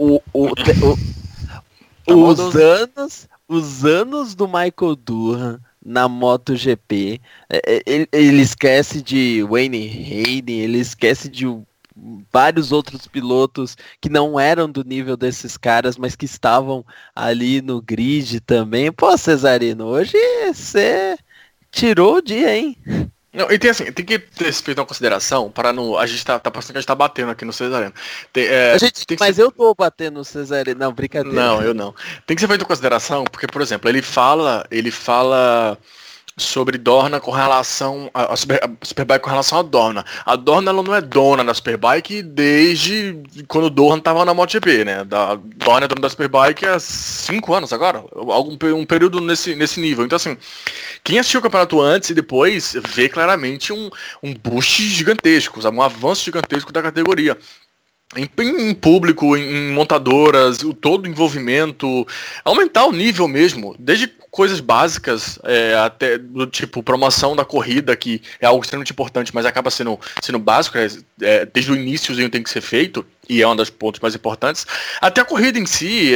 os anos do Michael Durham na MotoGP, ele esquece de Wayne Hayden, ele esquece de vários outros pilotos que não eram do nível desses caras, mas que estavam ali no grid também. Pô, Cesarino, hoje você tirou o dia, hein? Não, e tem assim, tem que ter esse feito uma consideração para não. A gente tá parecendo que a gente tá batendo aqui no Cesarino. Eu tô batendo no Cesarino. Não, brincadeira. Não, eu não. Tem que ser feito uma consideração, porque, por exemplo, ele fala sobre Dorna com relação a Superbike com relação a Dorna. A Dorna ela não é dona da Superbike desde quando o Dorna estava na MotoGP, né? A Dorna é dona da Superbike há 5 anos agora, um período nesse nível. Então assim, quem assistiu o campeonato antes e depois vê claramente um boost gigantesco, um avanço gigantesco da categoria. Em público, em montadoras, todo o envolvimento, aumentar o nível mesmo, desde coisas básicas até do tipo promoção da corrida, que é algo extremamente importante, mas acaba sendo básico, desde o início tem que ser feito, e é um dos pontos mais importantes, até a corrida em si,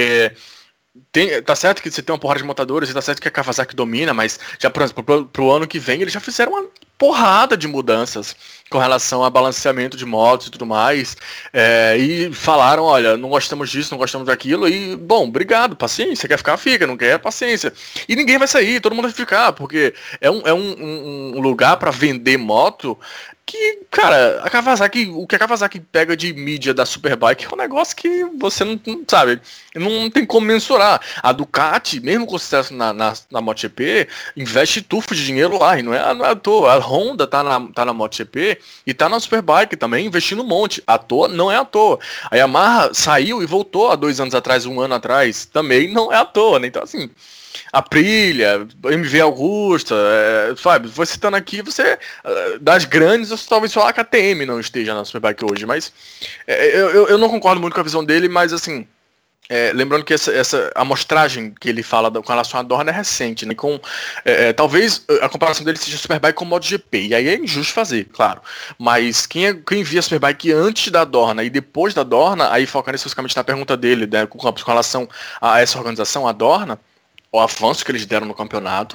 tá certo que você tem uma porrada de montadores, e tá certo que a Kawasaki domina, mas já, por exemplo, pro ano que vem, eles já fizeram uma porrada de mudanças com relação a balanceamento de motos e tudo mais, e falaram, olha, não gostamos disso, não gostamos daquilo, e, bom, obrigado, paciência, quer ficar, fica, não quer, paciência. E ninguém vai sair, todo mundo vai ficar, porque é um lugar para vender moto que, cara, o que a Kawasaki pega de mídia da Superbike é um negócio que você não sabe, não tem como mensurar. A Ducati, mesmo com sucesso na MotoGP, investe tufo de dinheiro lá, e não é à toa. A Honda tá na MotoGP e tá na Superbike também, investindo um monte. À toa, não é à toa. A Yamaha saiu e voltou há 2 anos atrás, 1 ano atrás, também não é à toa, né? Então, assim, Aprilia, MV Augusta, Fábio, vou citando aqui, das grandes, talvez só a KTM não esteja na Superbike hoje, mas eu não concordo muito com a visão dele, mas assim, lembrando que essa amostragem que ele fala com relação à Dorna é recente, né? Talvez a comparação dele seja Superbike com MotoGP, e aí é injusto fazer, claro, mas quem via a Superbike antes da Dorna e depois da Dorna, aí focando especificamente na pergunta dele, né, com relação a essa organização, a Dorna, o avanço que eles deram no campeonato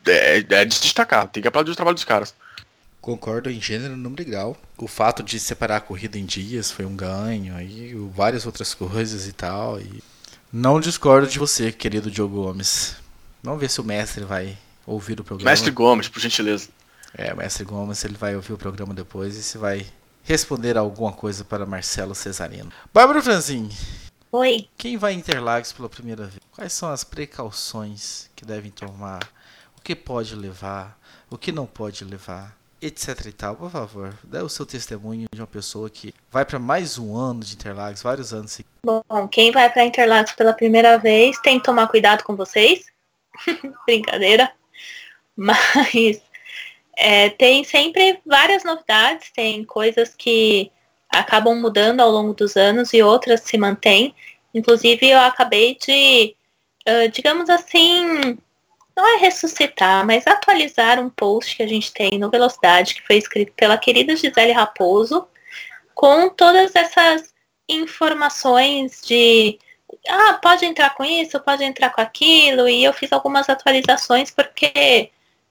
é de se destacar. Tem que aplaudir o trabalho dos caras. Concordo em gênero, número e grau. O fato de separar a corrida em dias foi um ganho, aí várias outras coisas e tal. E não discordo de você, querido Diogo Gomes. Vamos ver se o mestre vai ouvir o programa. Mestre Gomes, por gentileza. O mestre Gomes, ele vai ouvir o programa depois e se vai responder alguma coisa para Marcelo Cesarino. Bárbara Franzin. Oi. Quem vai em Interlagos pela primeira vez? Quais são as precauções que devem tomar? O que pode levar? O que não pode levar? Etc e tal. Por favor, dê o seu testemunho de uma pessoa que vai para mais um ano de Interlagos, vários anos. Bom, quem vai para Interlagos pela primeira vez tem que tomar cuidado com vocês. Brincadeira. Mas tem sempre várias novidades, tem coisas que acabam mudando ao longo dos anos e outras se mantêm. Inclusive, eu acabei de, digamos assim, não é ressuscitar, mas atualizar um post que a gente tem no Velocidade, que foi escrito pela querida Gisele Raposo, com todas essas informações de pode entrar com isso, pode entrar com aquilo, e eu fiz algumas atualizações porque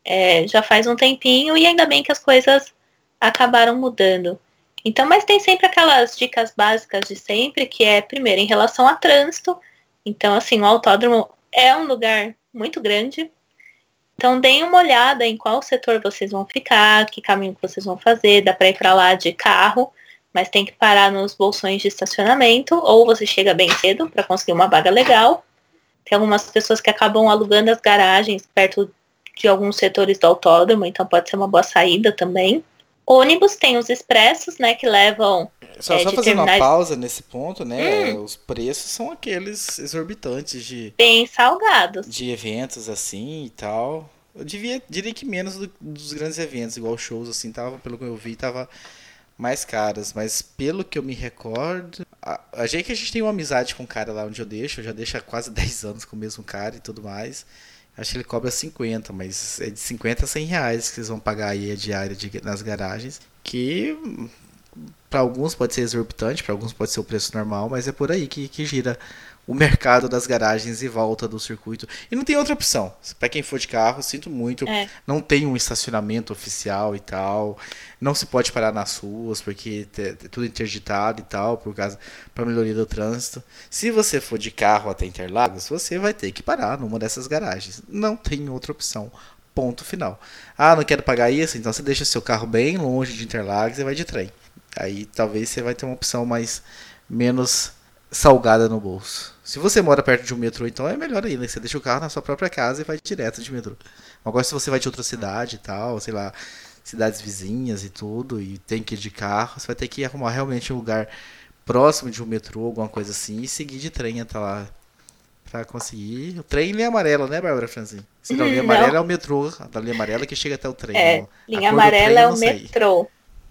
já faz um tempinho e ainda bem que as coisas acabaram mudando. Então, mas tem sempre aquelas dicas básicas de sempre, que é, primeiro, em relação a trânsito. Então, assim, o autódromo é um lugar muito grande. Então, deem uma olhada em qual setor vocês vão ficar, que caminho que vocês vão fazer. Dá para ir para lá de carro, mas tem que parar nos bolsões de estacionamento, ou você chega bem cedo para conseguir uma vaga legal. Tem algumas pessoas que acabam alugando as garagens perto de alguns setores do autódromo, então pode ser uma boa saída também. Ônibus tem os expressos, né, que levam... Só fazendo uma pausa nesse ponto, né, os preços são aqueles exorbitantes de... Bem salgados. De eventos assim e tal. Eu diria que menos dos grandes eventos, igual shows assim, tava, pelo que eu vi, tava mais caras. Mas pelo que eu me recordo... A gente tem uma amizade com o cara lá onde eu já deixo há quase 10 anos com o mesmo cara e tudo mais. Acho que ele cobra 50, mas é de 50 a 100 reais que vocês vão pagar aí a diária nas garagens. Que para alguns pode ser exorbitante, para alguns pode ser o preço normal, mas é por aí que gira o mercado das garagens e volta do circuito. E não tem outra opção. Para quem for de carro, sinto muito. Não tem um estacionamento oficial e tal. Não se pode parar nas ruas, porque é tudo interditado e tal, para melhoria do trânsito. Se você for de carro até Interlagos, você vai ter que parar numa dessas garagens. Não tem outra opção. Ponto final. Não quero pagar isso? Então você deixa seu carro bem longe de Interlagos e vai de trem. Aí talvez você vai ter uma opção menos salgada no bolso. Se você mora perto de um metrô, então é melhor ainda. Você deixa o carro na sua própria casa e vai direto de metrô. Agora, se você vai de outra cidade e tal, sei lá, cidades vizinhas e tudo, e tem que ir de carro, você vai ter que arrumar realmente um lugar próximo de um metrô, alguma coisa assim, e seguir de trem até lá. Pra conseguir. O trem linha amarela, né, Bárbara Franzin? Se não, linha amarela é o metrô. Da linha amarela que chega até o trem. Linha amarela é o metrô.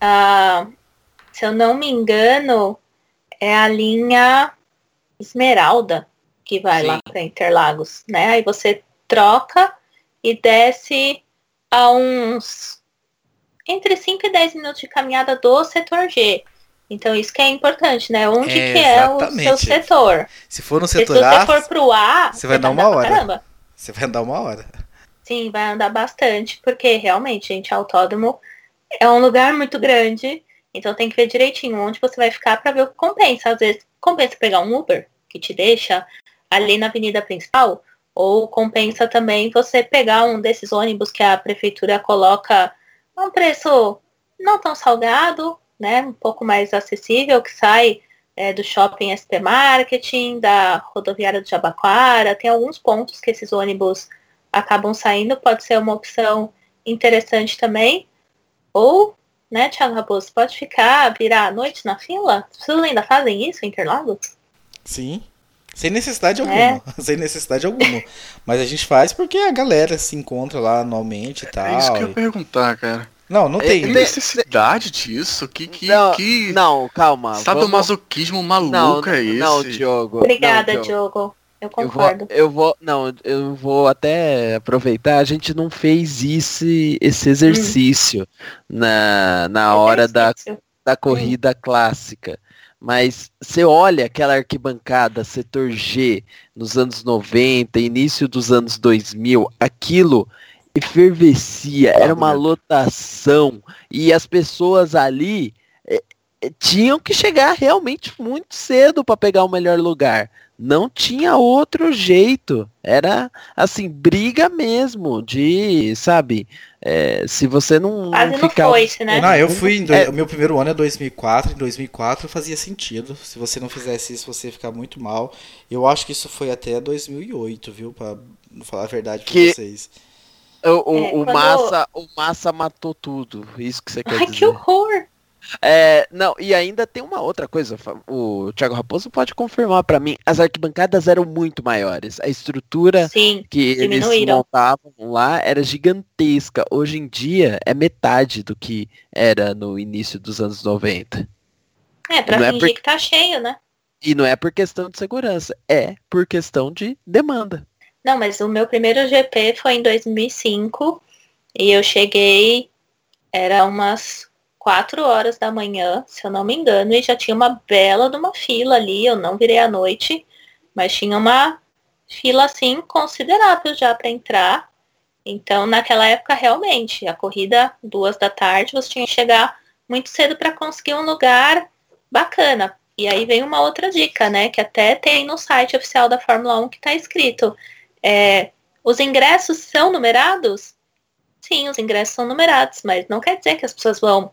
Se eu não me engano, é a linha Esmeralda que vai lá para Interlagos, né? Aí você troca e desce a uns entre 5 e 10 minutos de caminhada do setor G. Então isso que é importante, né? Onde que é o seu setor? Se for no setor A, se você for pro A, você vai andar uma hora. Você vai andar uma hora. Sim, vai andar bastante, porque realmente, gente, autódromo é um lugar muito grande. Então tem que ver direitinho onde você vai ficar para ver o que compensa. Às vezes compensa pegar um Uber que te deixa ali na avenida principal, ou compensa também você pegar um desses ônibus que a prefeitura coloca a um preço não tão salgado, né, um pouco mais acessível, que sai do shopping SP Marketing, da rodoviária do Jabaquara. Tem alguns pontos que esses ônibus acabam saindo, pode ser uma opção interessante também. Ou, né, Thiago Raposo, pode virar à noite na fila? Vocês ainda fazem isso em Interlagos? Sim, sem necessidade alguma. Sem necessidade alguma. Mas a gente faz porque a galera se encontra lá anualmente e tal. É isso que eu ia perguntar, cara. Não tem necessidade disso? Não, calma. Sadomasoquismo maluco é esse? Não, Diogo. Obrigada, Diogo. Eu concordo. Eu vou até aproveitar. A gente não fez esse exercício na hora da corrida clássica. Mas você olha aquela arquibancada, setor G, nos anos 90, início dos anos 2000, aquilo efervescia, era uma lotação, e as pessoas ali tinham que chegar realmente muito cedo para pegar o melhor lugar. Não tinha outro jeito. Era, assim, briga mesmo de, sabe, se você não Quase não ficar... foi-se, né? Não, eu fui o meu primeiro ano é 2004, em 2004 fazia sentido. Se você não fizesse isso, você ia ficar muito mal. Eu acho que isso foi até 2008, viu, pra falar a verdade pra vocês. O Massa matou tudo, isso que você quer Ai, dizer. que horror! Não, e ainda tem uma outra coisa, o Thiago Raposo pode confirmar pra mim, as arquibancadas eram muito maiores, a estrutura Sim, que eles diminuíram. montavam lá era gigantesca, hoje em dia é metade do que era no início dos anos 90. Pra Não é fingir que tá cheio, né? E não é por questão de segurança, é por questão de demanda. Não, mas o meu primeiro GP foi em 2005 e eu cheguei, era umas 4 horas da manhã, se eu não me engano, e já tinha uma bela de uma fila ali, eu não virei à noite, mas tinha uma fila assim considerável já para entrar. Então, naquela época, realmente, a corrida 2 da tarde, você tinha que chegar muito cedo para conseguir um lugar bacana. E aí vem uma outra dica, né, que até tem no site oficial da Fórmula 1 que está escrito, os ingressos são numerados? Sim, os ingressos são numerados, mas não quer dizer que as pessoas vão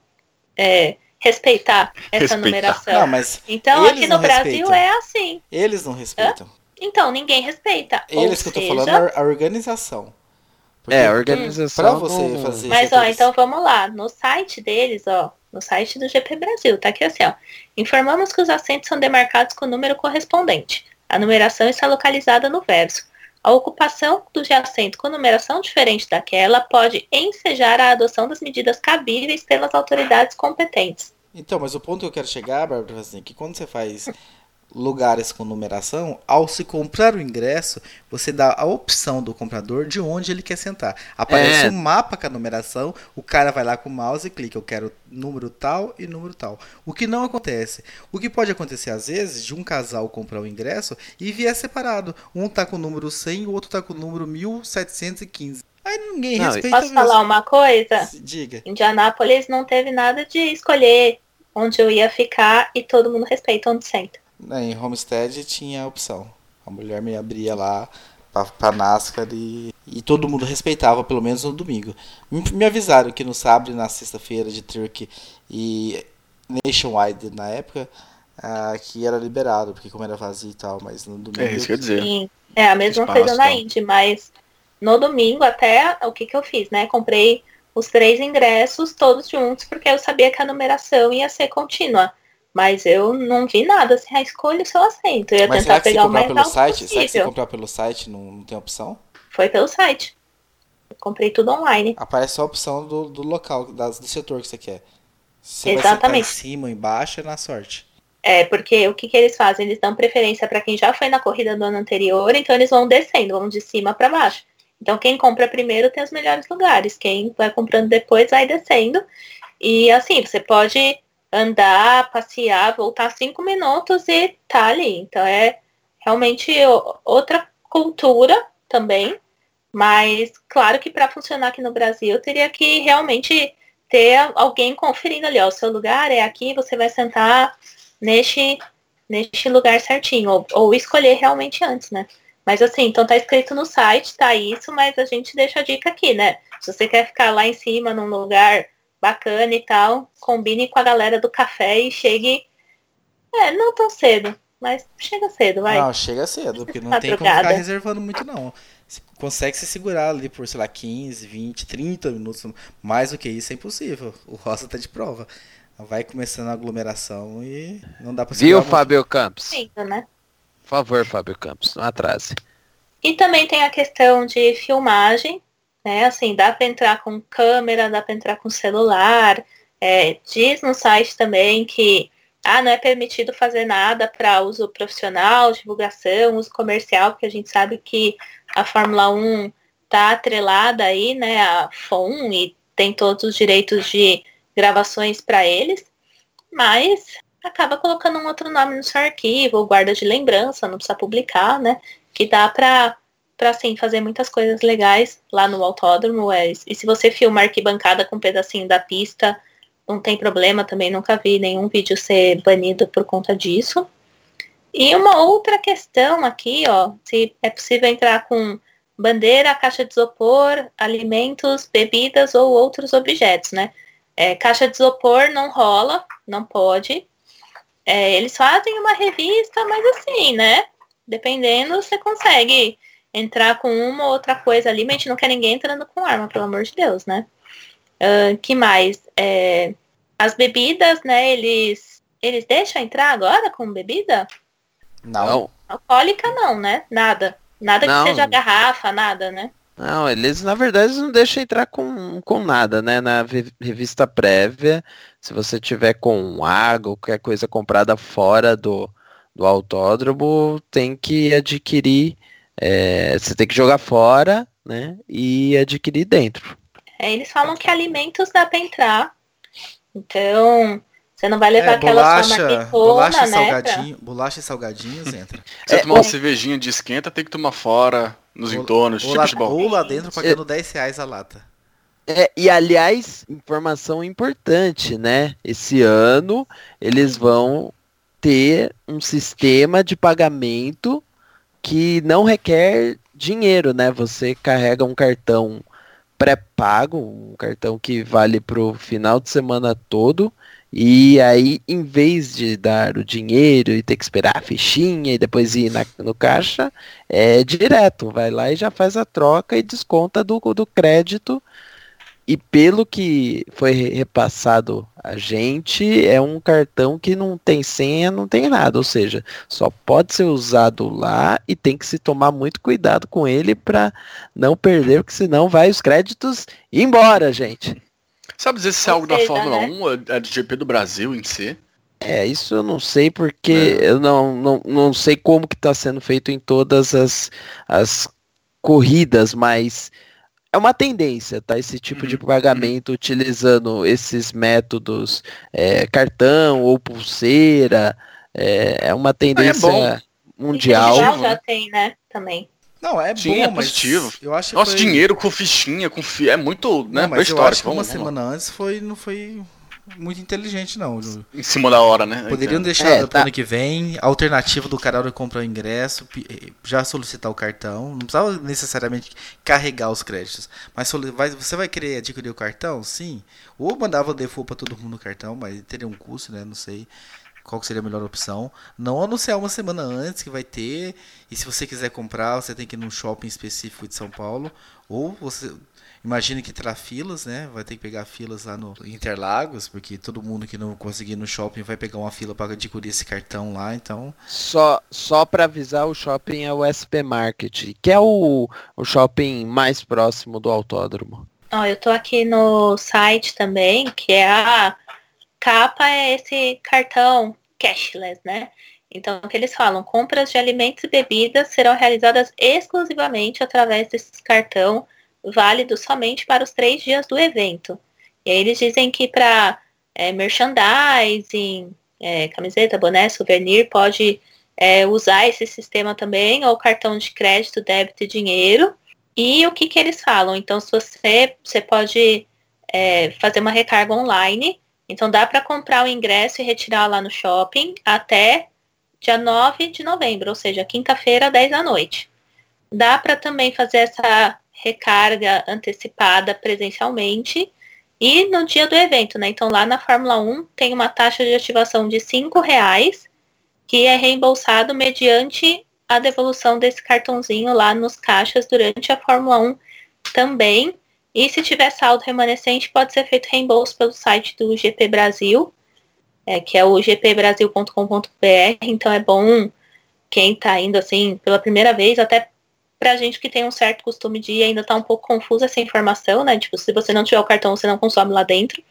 respeitar essa numeração. Não, mas então, eles aqui no não Brasil respeitam. é assim. Eles não respeitam. Então, ninguém respeita. Eles que eu tô falando é a organização. Porque A organização pra você não... fazer Mas, isso, então vamos lá. No site deles, no site do GP Brasil, tá aqui assim, informamos que os assentos são demarcados com o número correspondente. A numeração está localizada no verso. A ocupação do assento com numeração diferente daquela pode ensejar a adoção das medidas cabíveis pelas autoridades competentes. Então, mas o ponto que eu quero chegar, Bárbara, assim, é que quando você faz lugares com numeração, ao se comprar o ingresso, você dá a opção do comprador de onde ele quer sentar. Aparece um mapa com a numeração, o cara vai lá com o mouse e clica, eu quero número tal e número tal. O que não acontece. O que pode acontecer às vezes, de um casal comprar o ingresso e vier separado. Um tá com o número 100 e o outro tá com o número 1715. Aí ninguém respeita Posso mesmo. falar uma coisa? Diga. Indianápolis não teve nada de escolher onde eu ia ficar e todo mundo respeita onde senta. Em Homestead tinha a opção. A mulher me abria lá pra NASCAR e todo mundo respeitava, pelo menos no domingo. Me avisaram que no sábado e na sexta-feira de Turkey e Nationwide na época, que era liberado, porque como era vazio e tal, mas no domingo... isso quer dizer. Sim, a mesma coisa na Indy, mas no domingo até, o que eu fiz, né? Comprei os 3 ingressos todos juntos, porque eu sabia que a numeração ia ser contínua. Mas eu não vi nada, assim, escolha o seu assento. Eu ia mas tentar pegar o mais pelo alto site? possível. Será que se comprar pelo site não tem opção? Foi pelo site. Eu comprei tudo online. Aparece só a opção do local, do setor que você quer. Se você Exatamente. vai sentar em cima ou embaixo, é na sorte. Porque o que eles fazem? Eles dão preferência para quem já foi na corrida do ano anterior, então eles vão descendo, vão de cima para baixo. Então quem compra primeiro tem os melhores lugares. Quem vai comprando depois vai descendo. E assim, você pode andar, passear, voltar 5 minutos e tá ali. Então é realmente outra cultura também. Mas claro que para funcionar aqui no Brasil teria que realmente ter alguém conferindo ali, o seu lugar é aqui, você vai sentar neste lugar certinho. Ou escolher realmente antes, né? Mas assim, então tá escrito no site, tá isso, mas a gente deixa a dica aqui, né? Se você quer ficar lá em cima num lugar bacana e tal, combine com a galera do café e chegue, não tão cedo, mas chega cedo, vai. Não, chega cedo, porque não tem como ficar reservando muito, não. Você consegue se segurar ali por, sei lá, 15, 20, 30 minutos, mais do que isso é impossível. O Rosa tá de prova. Vai começando a aglomeração e não dá pra segurar. Viu, Fábio Campos? Sim, né? Por favor, Fábio Campos, não atrase. E também tem a questão de filmagem, né? Assim, dá para entrar com câmera, dá para entrar com celular. Diz no site também que não é permitido fazer nada para uso profissional, divulgação, uso comercial, porque a gente sabe que a Fórmula 1 tá atrelada aí, né, a FOM e tem todos os direitos de gravações para eles, mas acaba colocando um outro nome no seu arquivo, ou guarda de lembrança, não precisa publicar, né? Que dá para pra assim, fazer muitas coisas legais lá no autódromo. E se você filmar arquibancada com um pedacinho da pista, não tem problema também, nunca vi nenhum vídeo ser banido por conta disso. E uma outra questão aqui, ó, se é possível entrar com bandeira, caixa de isopor, alimentos, bebidas ou outros objetos, né? Caixa de isopor não rola, não pode. Eles fazem uma revista, mas assim, né? Dependendo, você consegue entrar com uma ou outra coisa ali, mas a gente não quer ninguém entrando com arma, pelo amor de Deus, né? Que mais? As bebidas, né? Eles deixam entrar agora com bebida? Não. Alcoólica não, né? Nada. Nada Não. que seja garrafa, nada, né? Não, eles na verdade não deixam entrar com nada, né? Na revista prévia, se você tiver com água ou qualquer coisa comprada fora do autódromo, tem que adquirir, você tem que jogar fora, né? E adquirir dentro. Eles falam que alimentos dá pra entrar. Então, você não vai levar aquela sua marmitona, né? Bolacha e salgadinhos entra. Se você tomar uma cervejinha de esquenta, tem que tomar fora, nos entornos, tipo de bom. Ou lá dentro, pagando R$10 a lata. E aliás, informação importante, né? Esse ano eles vão ter um sistema de pagamento que não requer dinheiro, né? Você carrega um cartão pré-pago, um cartão que vale pro final de semana todo, e aí, em vez de dar o dinheiro e ter que esperar a fichinha e depois ir no caixa, é direto, vai lá e já faz a troca e desconta do crédito. E pelo que foi repassado a gente, é um cartão que não tem senha, não tem nada, ou seja, só pode ser usado lá e tem que se tomar muito cuidado com ele para não perder, porque senão vai os créditos embora, gente. Sabe dizer se é algo da Fórmula 1 ou é do GP do Brasil em si? Isso eu não sei, porque eu não sei como que está sendo feito em todas as corridas, mas é uma tendência, tá? Esse tipo de pagamento utilizando esses métodos, cartão ou pulseira, é uma tendência mundial. O já tem, né? Também. Não, Sim, bom, mas positivo. Eu acho que Nossa, dinheiro com fichinha, é muito, né? Não, mas histórico. Eu acho que uma semana antes não foi muito inteligente, não. Em cima da hora, né? Poderiam deixar pro ano que vem, a alternativa do cara comprar o ingresso, já solicitar o cartão, não precisava necessariamente carregar os créditos, mas você vai querer adquirir o cartão? Sim. Ou mandava o default para todo mundo no cartão, mas teria um custo, né? Não sei qual que seria a melhor opção. Não anunciar uma semana antes que vai ter, e se você quiser comprar, você tem que ir num shopping específico de São Paulo, ou você... Imagine que terá filas, né? Vai ter que pegar filas lá no Interlagos, porque todo mundo que não conseguir ir no shopping vai pegar uma fila para adquirir esse cartão lá, então... Só para avisar, o shopping é o SP Market, que é o shopping mais próximo do autódromo. Eu tô aqui no site também, que a capa é esse cartão cashless, né? Então, o que eles falam? Compras de alimentos e bebidas serão realizadas exclusivamente através desse cartão, válido somente para os 3 dias do evento. E aí eles dizem que para merchandising, camiseta, boné, souvenir, pode usar esse sistema também, ou cartão de crédito, débito e dinheiro. E o que eles falam? Então, se você pode fazer uma recarga online, então dá para comprar o ingresso e retirar lá no shopping até dia 9 de novembro, ou seja, quinta-feira, 10 da noite. Dá para também fazer essa recarga antecipada presencialmente e no dia do evento, né? Então lá na Fórmula 1 tem uma taxa de ativação de R$5 que é reembolsado mediante a devolução desse cartãozinho lá nos caixas durante a Fórmula 1 também. E se tiver saldo remanescente, pode ser feito reembolso pelo site do GP Brasil, que é o gpbrasil.com.br. Então é bom quem tá indo assim pela primeira vez, até pra gente que tem um certo costume de ir, ainda tá um pouco confusa essa informação, né? Tipo, se você não tiver o cartão, você não consome lá dentro.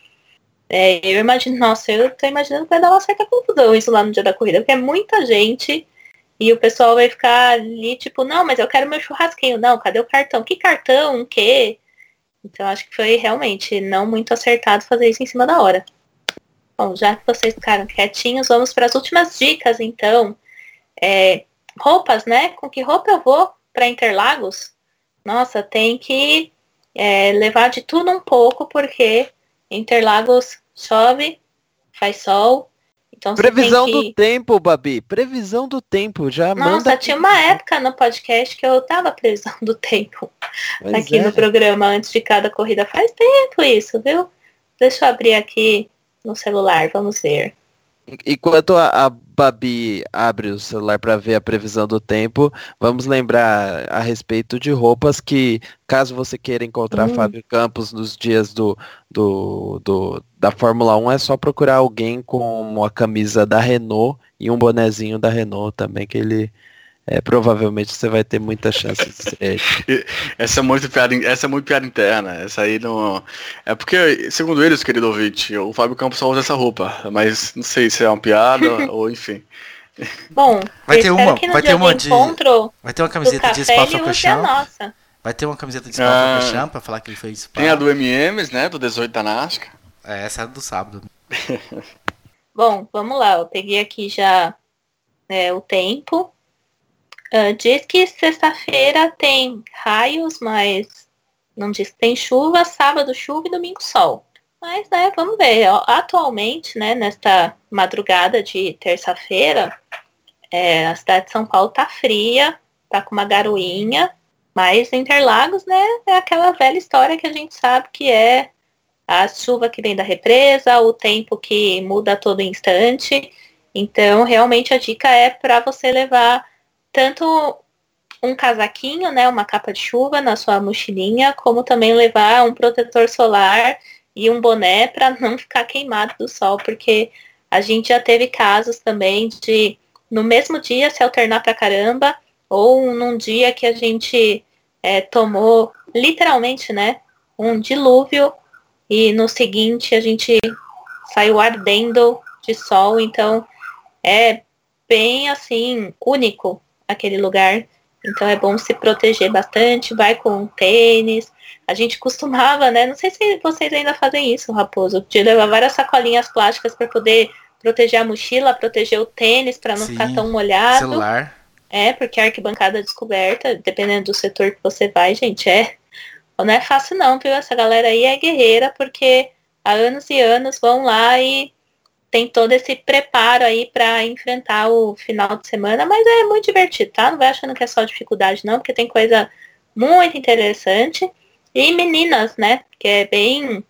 Eu tô imaginando que vai dar uma certa confusão isso lá no dia da corrida, porque é muita gente e o pessoal vai ficar ali, tipo, não, mas eu quero meu churrasquinho. Não, cadê o cartão? Que cartão? O quê? Então, acho que foi realmente não muito acertado fazer isso em cima da hora. Bom, já que vocês ficaram quietinhos, vamos para as últimas dicas, então. Roupas, né? Com que roupa eu vou para Interlagos, nossa, tem que levar de tudo um pouco, porque Interlagos chove, faz sol. Então Previsão você tem do tempo, Babi. Previsão do tempo. Já Nossa, manda. tinha uma época no podcast que eu tava previsão do tempo Pois aqui é. no programa antes de cada corrida. Faz tempo isso, viu? Deixa eu abrir aqui no celular, vamos ver. Enquanto a Babi abre o celular para ver a previsão do tempo, vamos lembrar a respeito de roupas que, caso você queira encontrar Fábio Campos nos dias da Fórmula 1, é só procurar alguém com uma camisa da Renault e um bonezinho da Renault também, que ele provavelmente você vai ter muita chance de ser ele. Essa é muito piada interna. Essa aí não. É porque, segundo eles, querido ouvinte, o Fábio Campos só usa essa roupa. Mas não sei se é uma piada ou enfim. Bom, Vai eu ter espero uma, que no vai dia ter uma do de, encontro vai ter uma do camiseta de café ele use a Spa-Francorchamps. nossa. Vai ter uma camiseta de Spa-Francorchamps pra falar que ele fez Spa. Tem a do MMs, né? Do 18 da NASCAR. Essa é do sábado. Bom, vamos lá. Eu peguei aqui já o tempo. Diz que sexta-feira tem raios, mas não diz que tem chuva. Sábado, chuva e domingo, sol. Mas, vamos ver. Atualmente, nesta madrugada de terça-feira, a cidade de São Paulo tá fria, tá com uma garoinha. Mas Interlagos, é aquela velha história que a gente sabe que é a chuva que vem da represa, o tempo que muda a todo instante. Então, realmente, a dica é para você levar tanto um casaquinho, uma capa de chuva na sua mochilinha, como também levar um protetor solar e um boné para não ficar queimado do sol, porque a gente já teve casos também de, no mesmo dia, se alternar pra caramba, ou num dia que a gente tomou, literalmente, um dilúvio, e no seguinte a gente saiu ardendo de sol. Então, é bem, assim, único aquele lugar. Então é bom se proteger bastante, vai com tênis. A gente costumava, não sei se vocês ainda fazem isso, Raposo, de levar várias sacolinhas plásticas para poder proteger a mochila, proteger o tênis, para não ficar tão molhado. Celular. Porque a arquibancada descoberta, dependendo do setor que você vai, gente, não é fácil não, viu? Essa galera aí é guerreira, porque há anos e anos vão lá e tem todo esse preparo aí para enfrentar o final de semana, mas é muito divertido, tá? Não vai achando que é só dificuldade, não, porque tem coisa muito interessante. E meninas, que é bem...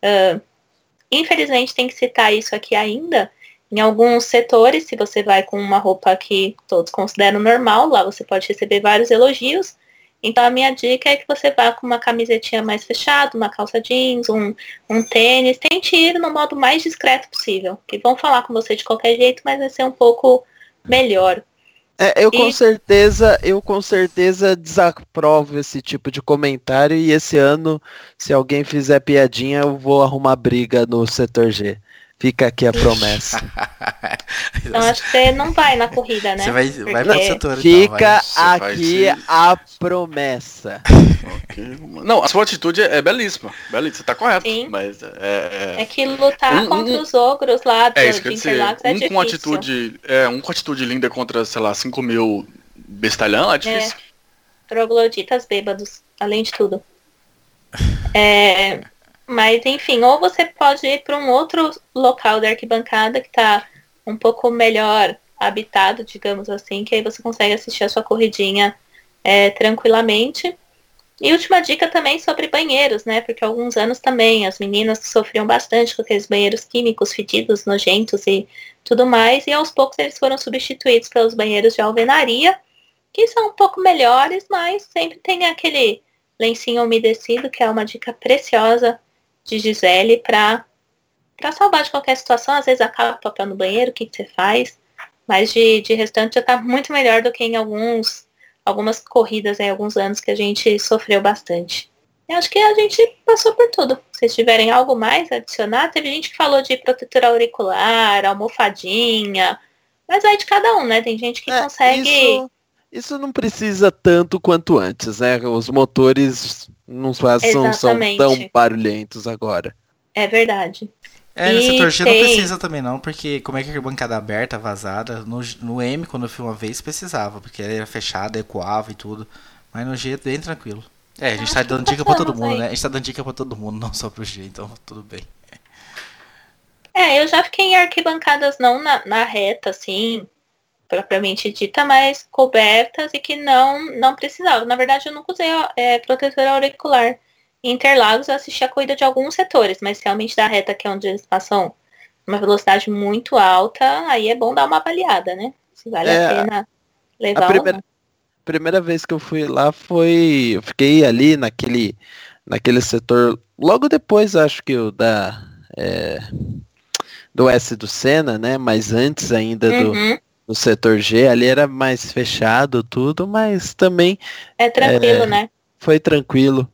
infelizmente tem que citar isso aqui ainda. Em alguns setores, se você vai com uma roupa que todos consideram normal, lá você pode receber vários elogios. Então a minha dica é que você vá com uma camisetinha mais fechada, uma calça jeans, um tênis. Tente ir no modo mais discreto possível. Que vão falar com você de qualquer jeito, mas vai ser um pouco melhor. Eu com certeza desaprovo esse tipo de comentário, e esse ano, se alguém fizer piadinha, eu vou arrumar briga no setor G. Fica aqui a promessa. Então acho que você não vai na corrida, né? Você vai pro setor, Fica então, aqui a promessa. Não, a sua atitude é belíssima. Você tá correto. Sim. Mas é que lutar contra os ogros lá do Interlagos é difícil. Com atitude linda contra, sei lá, 5 mil bestalhão é difícil. Trogloditas bêbados, além de tudo. Mas, enfim, ou você pode ir para um outro local da arquibancada que está um pouco melhor habitado, digamos assim, que aí você consegue assistir a sua corridinha tranquilamente. E última dica também sobre banheiros, porque há alguns anos também as meninas sofriam bastante com aqueles banheiros químicos, fedidos, nojentos e tudo mais, e aos poucos eles foram substituídos pelos banheiros de alvenaria, que são um pouco melhores, mas sempre tem aquele lencinho umedecido, que é uma dica preciosa de Gisele para salvar de qualquer situação. Às vezes acaba o papel no banheiro, o que você faz? Mas de restante já está muito melhor do que em algumas corridas, alguns anos que a gente sofreu bastante. Eu acho que a gente passou por tudo. Se vocês tiverem algo mais a adicionar, teve gente que falou de protetor auricular, almofadinha, mas aí de cada um, Tem gente que consegue... Isso não precisa tanto quanto antes, Os motores não são tão barulhentos agora. É verdade. No E setor G não tem- precisa também não, porque como é que é bancada aberta, vazada, no M, quando eu fui uma vez, precisava, porque era fechada, ecoava e tudo. Mas no G é bem tranquilo. A gente tá Acho que dando dica pra todo passamos mundo, aí. né? A gente tá dando dica pra todo mundo, não só pro G, então tudo bem. Eu já fiquei em arquibancadas não na reta, assim, propriamente dita, mas cobertas e que não precisava. Na verdade, eu nunca usei protetor auricular. Em Interlagos, eu assisti a corrida de alguns setores, mas realmente da reta, que é onde eles passam uma velocidade muito alta, aí é bom dar uma avaliada, né? Se vale a É, pena a levar ou não. primeira vez que eu fui lá foi. Eu fiquei ali naquele setor. Logo depois, acho que é, do S do Senna, né? Mas antes ainda Uhum, do setor G, ali era mais fechado tudo, mas também é tranquilo, né? foi tranquilo.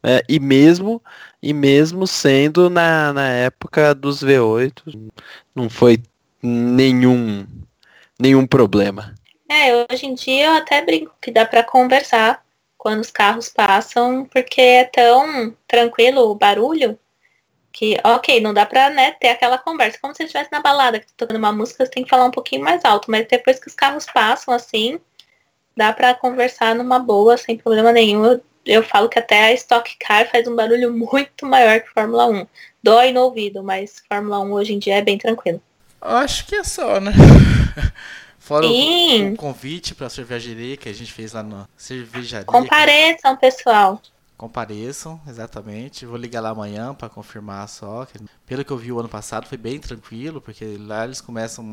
E mesmo sendo na época dos V8, não foi nenhum, nenhum problema. Hoje em dia eu até brinco que dá para conversar quando os carros passam, porque é tão tranquilo o barulho que, ok, não dá pra, né, ter aquela conversa. Como se você estivesse na balada, que tá tocando uma música, você tem que falar um pouquinho mais alto. Mas depois que os carros passam, assim, dá pra conversar numa boa, sem problema nenhum. Eu falo que até a Stock Car faz um barulho muito maior que Fórmula 1. Dói no ouvido, mas Fórmula 1 hoje em dia é bem tranquilo. Acho que é só, né? Fora o Sim, convite pra cervejaria que a gente fez lá na cervejaria. compareçam, pessoal. Compareçam, exatamente. Vou ligar lá amanhã pra confirmar só. Pelo que eu vi o ano passado foi bem tranquilo, porque lá eles começam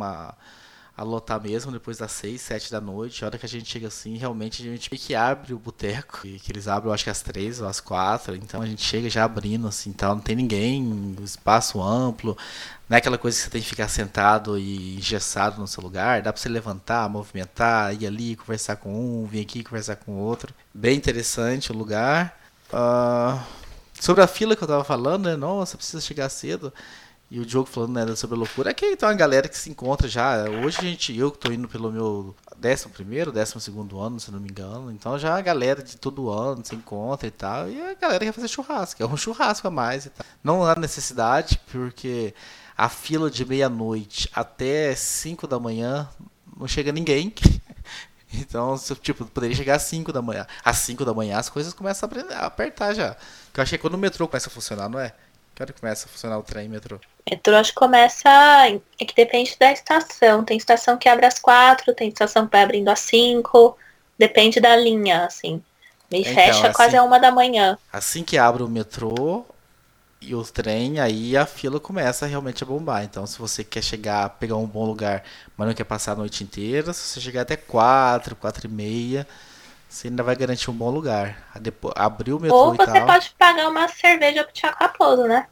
a lotar mesmo depois das 6, 7 da noite. A hora que a gente chega assim, realmente a gente meio que abre o boteco. Que eles abrem, eu acho que às 3 ou às 4. Então a gente chega já abrindo assim, tal. Não tem ninguém, espaço amplo. Não é aquela coisa que você tem que ficar sentado e engessado no seu lugar. Dá pra você levantar, movimentar, ir ali, conversar com um, vir aqui, conversar com o outro. Bem interessante o lugar. Sobre a fila que eu tava falando, né? Nossa, precisa chegar cedo. E o Diogo falando, né, sobre a loucura. É que tem uma galera que se encontra já. Hoje eu que tô indo pelo meu 11º, 12º ano, se não me engano. Então já a galera de todo ano se encontra e tal. E a galera quer fazer churrasco. É um churrasco a mais e tal. Não há necessidade, porque a fila de meia-noite até 5 da manhã não chega ninguém. Então, tipo, poderia chegar às 5 da manhã. Às 5 da manhã as coisas começam a apertar já. Que eu achei que quando o metrô começa a funcionar, não é? Que hora que começa a funcionar o trem e metrô? Metrô acho que começa. É que depende da estação. Tem estação que abre às 4, tem estação que vai abrindo às 5. Depende da linha, assim. E Então, fecha quase a 1 da manhã. assim que abre o metrô e o trem, aí a fila começa realmente a bombar. Então, se você quer chegar, pegar um bom lugar, mas não quer passar a noite inteira, se você chegar até 4, 4 e meia, você ainda vai garantir um bom lugar. Depois, abrir o metrô Ou e você tal. pode pagar uma cerveja pro Thiago Raposo, né?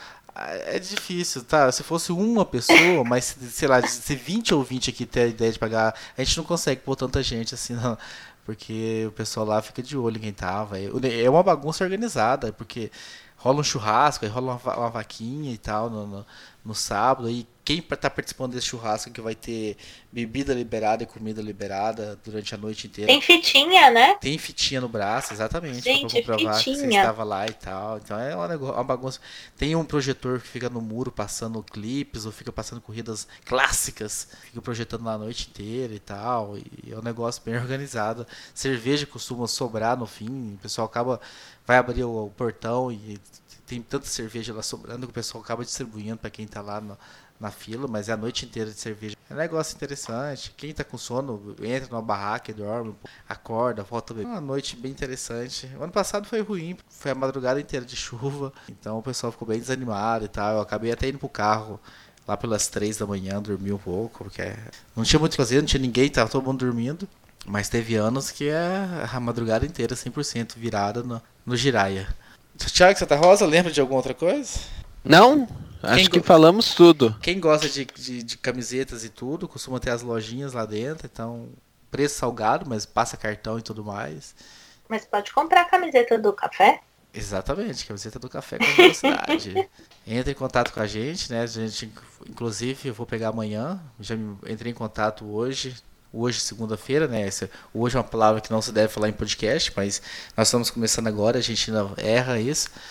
É difícil, tá? Se fosse uma pessoa, mas sei lá, se 20 ou 20 aqui ter a ideia de pagar, a gente não consegue pôr tanta gente assim, não. Porque o pessoal lá fica de olho em quem tava. É uma bagunça organizada, porque rola um churrasco, aí rola uma vaquinha e tal no sábado. Aí quem tá participando desse churrasco que vai ter bebida liberada e comida liberada durante a noite inteira. Tem fitinha, né? Tem fitinha no braço, exatamente, Gente, pra comprovar que você fitinha. estava lá e tal. Então é uma bagunça. Tem um projetor que fica no muro passando clipes ou fica passando corridas clássicas, fica projetando lá a noite inteira e tal. E é um negócio bem organizado. Cerveja costuma sobrar no fim, o pessoal vai abrir o portão e tem tanta cerveja lá sobrando que o pessoal acaba distribuindo para quem tá lá na fila, mas é a noite inteira de cerveja. É um negócio interessante. Quem tá com sono, entra numa barraca e dorme, acorda, volta a beber. É uma noite bem interessante. O ano passado foi ruim, foi a madrugada inteira de chuva, então o pessoal ficou bem desanimado e tal. Eu acabei até indo pro carro lá pelas 3 da manhã, dormi um pouco, porque não tinha muito o que fazer, não tinha ninguém, tava todo mundo dormindo. Mas teve anos que é a madrugada inteira 100% virada no Jiraya. Thiago Santa Rosa, lembra de alguma outra coisa? Não, acho que falamos tudo. Quem gosta de camisetas e tudo, costuma ter as lojinhas lá dentro, então preço salgado, mas passa cartão e tudo mais. Mas pode comprar a camiseta do café? Exatamente, camiseta do Café com Velocidade. Entre em contato com a gente, né? Inclusive, eu vou pegar amanhã, já entrei em contato hoje. Hoje, segunda-feira, né? Hoje é uma palavra que não se deve falar em podcast, mas nós estamos começando agora, a gente ainda erra isso.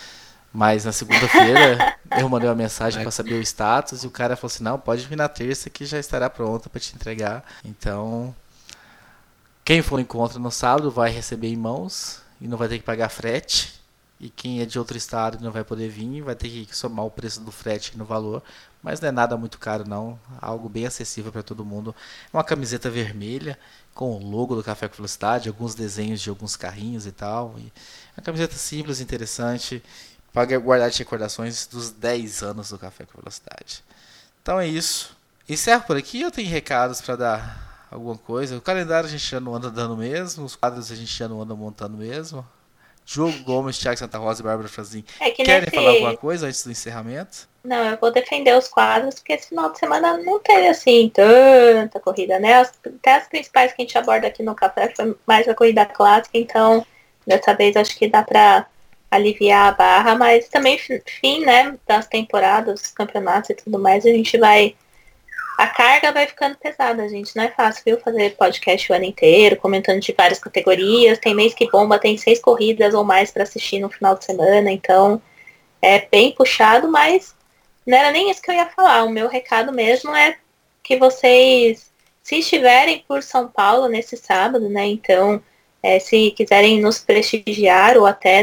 Mas na segunda-feira eu mandei uma mensagem para saber o status e o cara falou assim, não, pode vir na terça que já estará pronta para te entregar. Então, quem for no encontro no sábado vai receber em mãos e não vai ter que pagar frete. E quem é de outro estado e não vai poder vir, vai ter que somar o preço do frete no valor. Mas não é nada muito caro não, algo bem acessível para todo mundo. É uma camiseta vermelha com o logo do Café com Velocidade, alguns desenhos de alguns carrinhos e tal. E uma camiseta simples, interessante, para guardar de recordações dos 10 anos do Café com Velocidade. Então é isso. Encerro por aqui, eu tenho recados para dar alguma coisa. O calendário a gente já não anda dando mesmo, os quadros a gente já não anda montando mesmo. Diogo Gomes, Thiago Santa Rosa e Bárbara Franzin querem falar alguma coisa antes do encerramento? Não, eu vou defender os quadros, porque esse final de semana não teve, assim, tanta corrida, né? Até as principais que a gente aborda aqui no Café foi mais a corrida clássica, então dessa vez acho que dá pra aliviar a barra, mas também fim, né, das temporadas, dos campeonatos e tudo mais, a carga vai ficando pesada, gente. Não é fácil, viu? Fazer podcast o ano inteiro, comentando de várias categorias. Tem mês que bomba, tem 6 corridas ou mais para assistir no final de semana. Então, é bem puxado, mas não era nem isso que eu ia falar. O meu recado mesmo é que vocês, se estiverem por São Paulo nesse sábado, né? Então, se quiserem nos prestigiar ou até...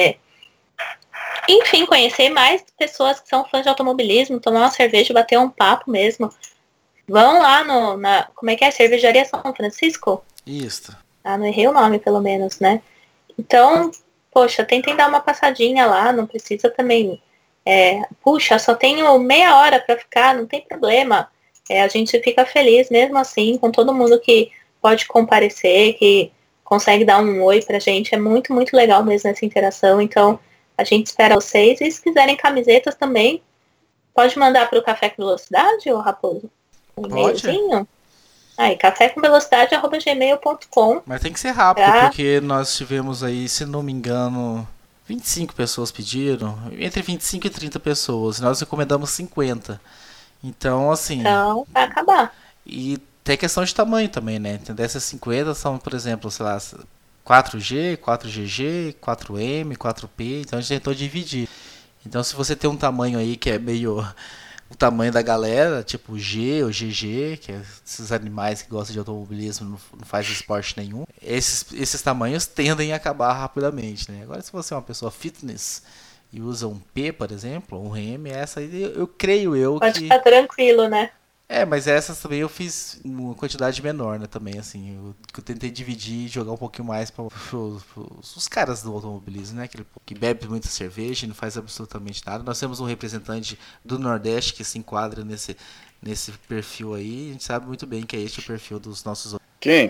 enfim, conhecer mais pessoas que são fãs de automobilismo, tomar uma cerveja, bater um papo mesmo. Vão lá como é que é? Cervejaria São Francisco? Isso. Ah, não errei o nome, pelo menos, né? Então, poxa, tentem dar uma passadinha lá, não precisa também... puxa, só tenho meia hora para ficar, não tem problema. A gente fica feliz mesmo assim, com todo mundo que pode comparecer, que consegue dar um oi pra gente. É muito, muito legal mesmo essa interação. Então, a gente espera vocês. E se quiserem camisetas também, pode mandar para o Café com Velocidade, ô Raposo? Um e-mailzinho? Aí, cafécomvelocidade@gmail.com. Mas tem que ser rápido, porque nós tivemos aí, se não me engano, 25 pessoas pediram, entre 25 e 30 pessoas. Nós recomendamos 50. Então, assim... Então, vai acabar. E tem questão de tamanho também, né? Então, dessas 50 são, por exemplo, sei lá, 4G, 4GG, 4M, 4P. Então, a gente tentou dividir. Então, se você tem um tamanho aí que é meio... o tamanho da galera, tipo G ou GG, que é esses animais que gostam de automobilismo, não faz esporte nenhum, esses tamanhos tendem a acabar rapidamente, né? Agora, se você é uma pessoa fitness e usa um P, por exemplo, um M, essa aí eu creio Pode ficar tranquilo, né? Mas essas também eu fiz uma quantidade menor, né, também, assim, eu tentei dividir e jogar um pouquinho mais para os caras do automobilismo, né, aquele que bebe muita cerveja e não faz absolutamente nada. Nós temos um representante do Nordeste que se enquadra nesse perfil aí, a gente sabe muito bem que é este o perfil dos nossos... Quem?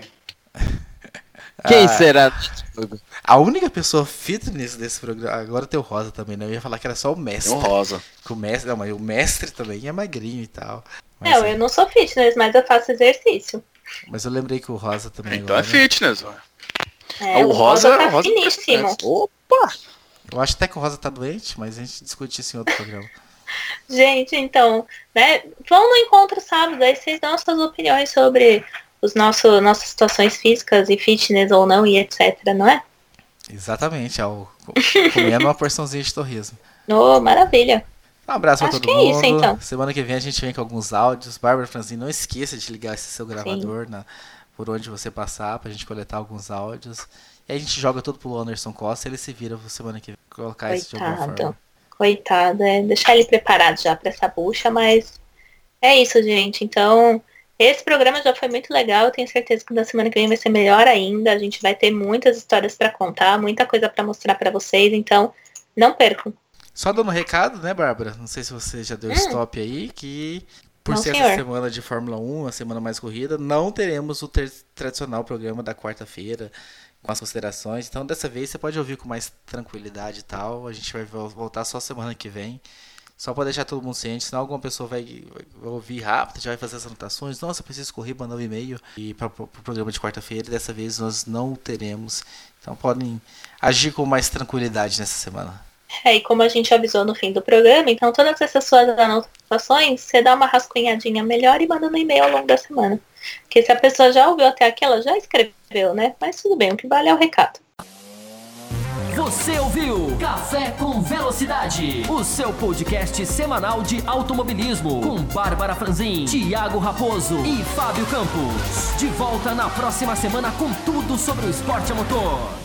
Quem será? A única pessoa fitness desse programa, agora tem o Rosa também, né, eu ia falar que era só o mestre. O Rosa. Não, mas o mestre também é magrinho e tal. Mas, eu não sou fitness, mas eu faço exercício. Mas eu lembrei que o Rosa também... Então agora, é fitness, ué. O Rosa tá finíssimo. Opa! Eu acho até que o Rosa tá doente, mas a gente discute isso em outro programa. Gente, então, né? Vão no encontro sábado, aí vocês dão suas opiniões sobre nossas situações físicas e fitness ou não e etc, não é? Exatamente, comendo uma porçãozinha de torresmo. Maravilha. Um abraço pra todo mundo. É isso, então. Semana que vem a gente vem com alguns áudios. Bárbara Franzin, não esqueça de ligar esse seu gravador por onde você passar pra gente coletar alguns áudios. E aí a gente joga tudo pro Anderson Costa e ele se vira semana que vem colocar isso de alguma forma. Coitado, deixar ele preparado já pra essa bucha, mas é isso, gente. Então, esse programa já foi muito legal. Eu tenho certeza que na semana que vem vai ser melhor ainda. A gente vai ter muitas histórias pra contar, muita coisa pra mostrar pra vocês. Então, não percam. Só dando um recado, né, Bárbara? Não sei se você já deu stop aí, que por ser senhor. essa semana de Fórmula 1, a semana mais corrida, não teremos o tradicional programa da quarta-feira com as considerações. Então, dessa vez, você pode ouvir com mais tranquilidade e tal. A gente vai voltar só semana que vem. Só para deixar todo mundo ciente, senão alguma pessoa vai ouvir rápido, já vai fazer as anotações. Nossa, eu preciso correr, mandar um e-mail para o programa de quarta-feira. Dessa vez, nós não teremos. Então, podem agir com mais tranquilidade nessa semana. E como a gente avisou no fim do programa, então todas essas suas anotações, você dá uma rascunhadinha melhor e manda no e-mail ao longo da semana. Porque se a pessoa já ouviu até aqui, ela já escreveu, né? Mas tudo bem, o que vale é o recado. Você ouviu Café com Velocidade, o seu podcast semanal de automobilismo com Bárbara Franzin, Thiago Raposo e Fábio Campos. De volta na próxima semana com tudo sobre o esporte a motor.